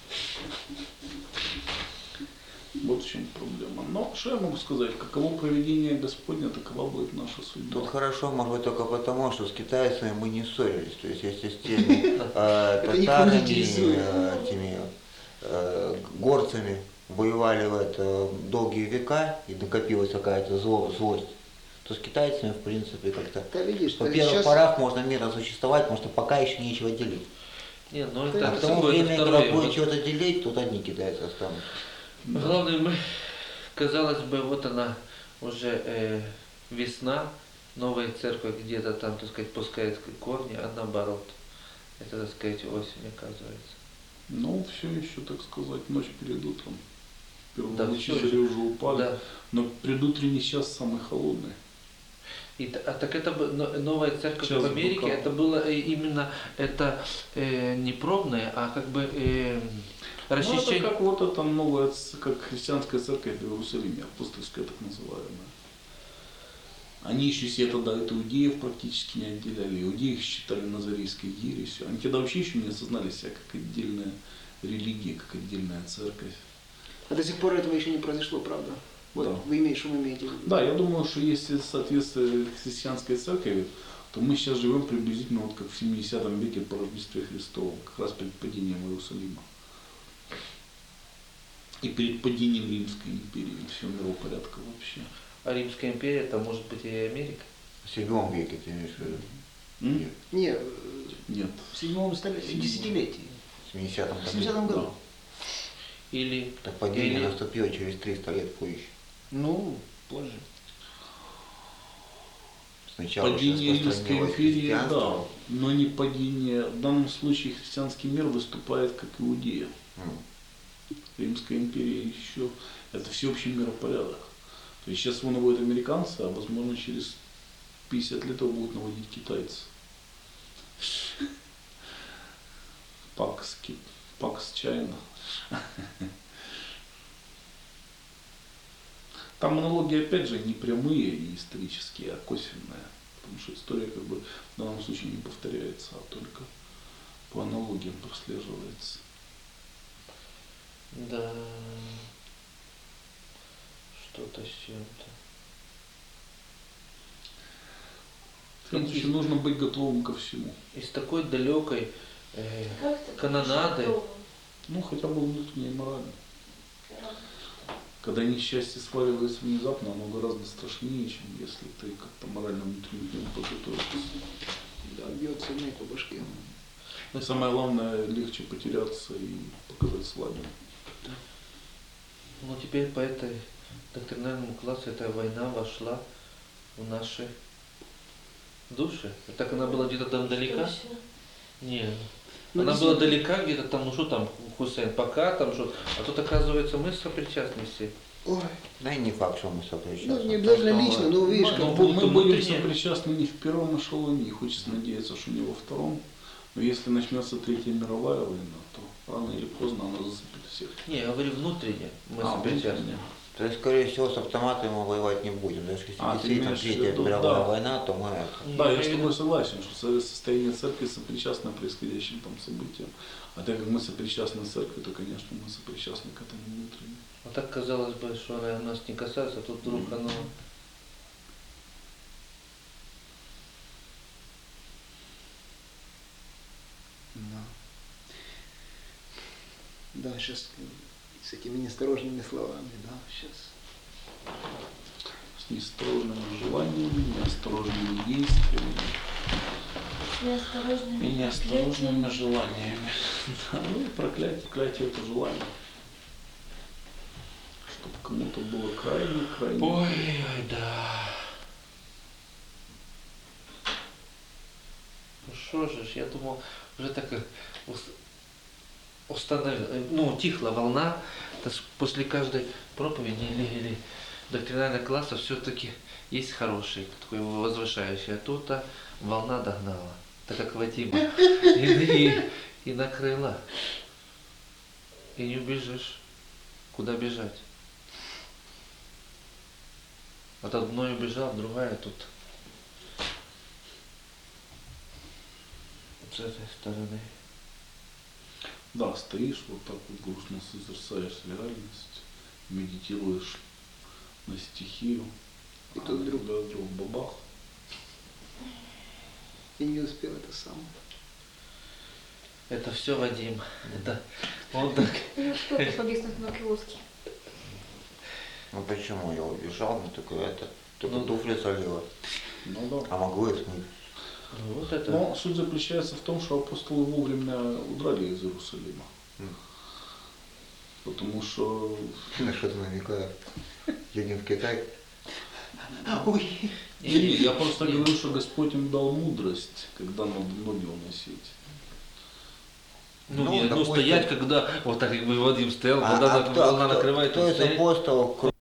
Вот в чем проблема. Но что я могу сказать? Каково проведение Господня, такова будет наша судьба. Тут хорошо, может быть, только потому, что с китайцами мы не ссорились. То есть, если с теми татарами, интересует. этими горцами воевали в это долгие века и накопилась какая-то злость, то с китайцами, в принципе, как-то Да видишь, на да, первых сейчас- порах можно мирно существовать, потому что пока еще нечего делить. Не, ну А это к тому такое, это времени, когда второе. будет Вот чего-то делить, тут одни китайцы останутся. главное, казалось бы, вот она уже весна, новая церковь где-то там, так сказать, пускает корни, а наоборот. Это, так сказать, осень, оказывается. Ну, все еще, так сказать, ночь перед утром. Первые Да, лучи всё зари же. уже упали. Да. Но предутренний час самый холодный. Так это новая церковь Сейчас в Америке, буквально. это было именно это не пробное, а как бы Ну, это расчищение. как вот эта новая, как христианская церковь в Иерусалиме, апостольская так называемая. Они еще себе тогда от иудеев практически не отделяли. Иудеи их считали назарейской ересью. Они тогда вообще еще не осознали себя как отдельная религия, как отдельная церковь. А до сих пор этого еще не произошло, правда? Вот Да. вы имеете, что вы имеете в виду? Да, я думаю, что если соответствие христианской церкви, то мы сейчас живем приблизительно вот как в 70 веке по Рождестве Христовом, как раз перед падением Иерусалима. И перед падением Римской империи, всего миропорядка вообще. А Римская империя, это может быть и Америка. В 7 веке ты имеешь в виду? М? Нет, Не, Нет. в седьмом десятилетии, в 70-м в 70-м году. Или, Так падение или наступило через 300 лет позже. Ну, позже. Сначала Падение Римской распространилось империи, христианство. да, но не падение. В данном случае христианский мир выступает как Иудея. М. Римская империя еще, это всеобщий миропорядок. То есть сейчас его наводят американцы, а возможно через 50 лет его будут наводить китайцы. Пакс Чайна. Там аналогии опять же не прямые и исторические, а косвенные. Потому что история как бы в данном случае не повторяется, а только по аналогиям прослеживается. Да. Что-то с чем-то. Следующее, нужно быть готовым ко всему. И с такой далекой Как ты канонадой. готова? Ну, хотя бы внутренне и морально. Когда несчастье сваливается внезапно, оно гораздо страшнее, чем если ты как-то морально внутренне к нему подготовился. Да, бьет сильнее по башке. Но самое главное, легче потеряться и показать слабым. Но теперь по этой доктринальному классу эта война вошла в наши души. Так она была где-то там далека? Точно. Нет. Ну, Она была действительно. далека где-то там, ну что там, Хусейн, пока там что. А тут оказывается мы сопричастны все. Ой, Да и не факт, что мы сопричастны. ну не обязательно Просто лично, но видишь, ну, как Мы будто будем внутренне. сопричастны не в первом эшелоне, и хочется надеяться, что не во втором. Но если начнется Третья мировая война, то рано или поздно она зацепит всех. Не, я говорю внутренне, мы сопричастны. внутренне. То есть, скорее всего, с автоматами мы воевать не будем. Даже если А, ты действительно имеешь в Третья виду, мировая да. война, то мы это. Да, я с тобой согласен, что состояние церкви сопричастно происходящим там событиям. А так как мы сопричастны церкви, то, конечно, мы сопричастны к этому внутренне. А так казалось бы, что она нас не касается, а тут вдруг оно... Да. Да, сейчас с этими неосторожными словами, да, сейчас. С неосторожными желаниями, неосторожными действиями Неосторожными и неосторожными проклятиями. желаниями. Да, ну и проклятие это желание. Чтобы кому-то было крайне. Ой, да. Ну что же, я думал, уже так утихла волна, после каждой проповеди или доктринального класса все-таки есть хороший, такой возвышающий, а тут-то волна догнала, так как Вадима, и накрыла, и не убежишь, куда бежать. От одной убежал, другая тут. С этой стороны. Да, стоишь вот так вот грустно созерцаешь реальность, медитируешь на стихию, И тут вдруг- вдруг бабах. Я не успел это сам. Это все Вадим. Это он так. Не успел повиснуть на киоске. Ну почему? Я убежал, ну только это, только Ну, туфли солила. Ну да. А могу и смыть. Ну, вот это. Но суть заключается в том, что апостолы вовремя удрали из Иерусалима. Потому что На что ты намекаешь? Едем в Китай? Не, я просто говорю, что Господь им дал мудрость, когда надо ноги уносить. Ну, Ну, нет, ну допустим. стоять, когда вот так как бы Вадим стоял, А когда кто волна накрывает, кто он из стоит. апостолов,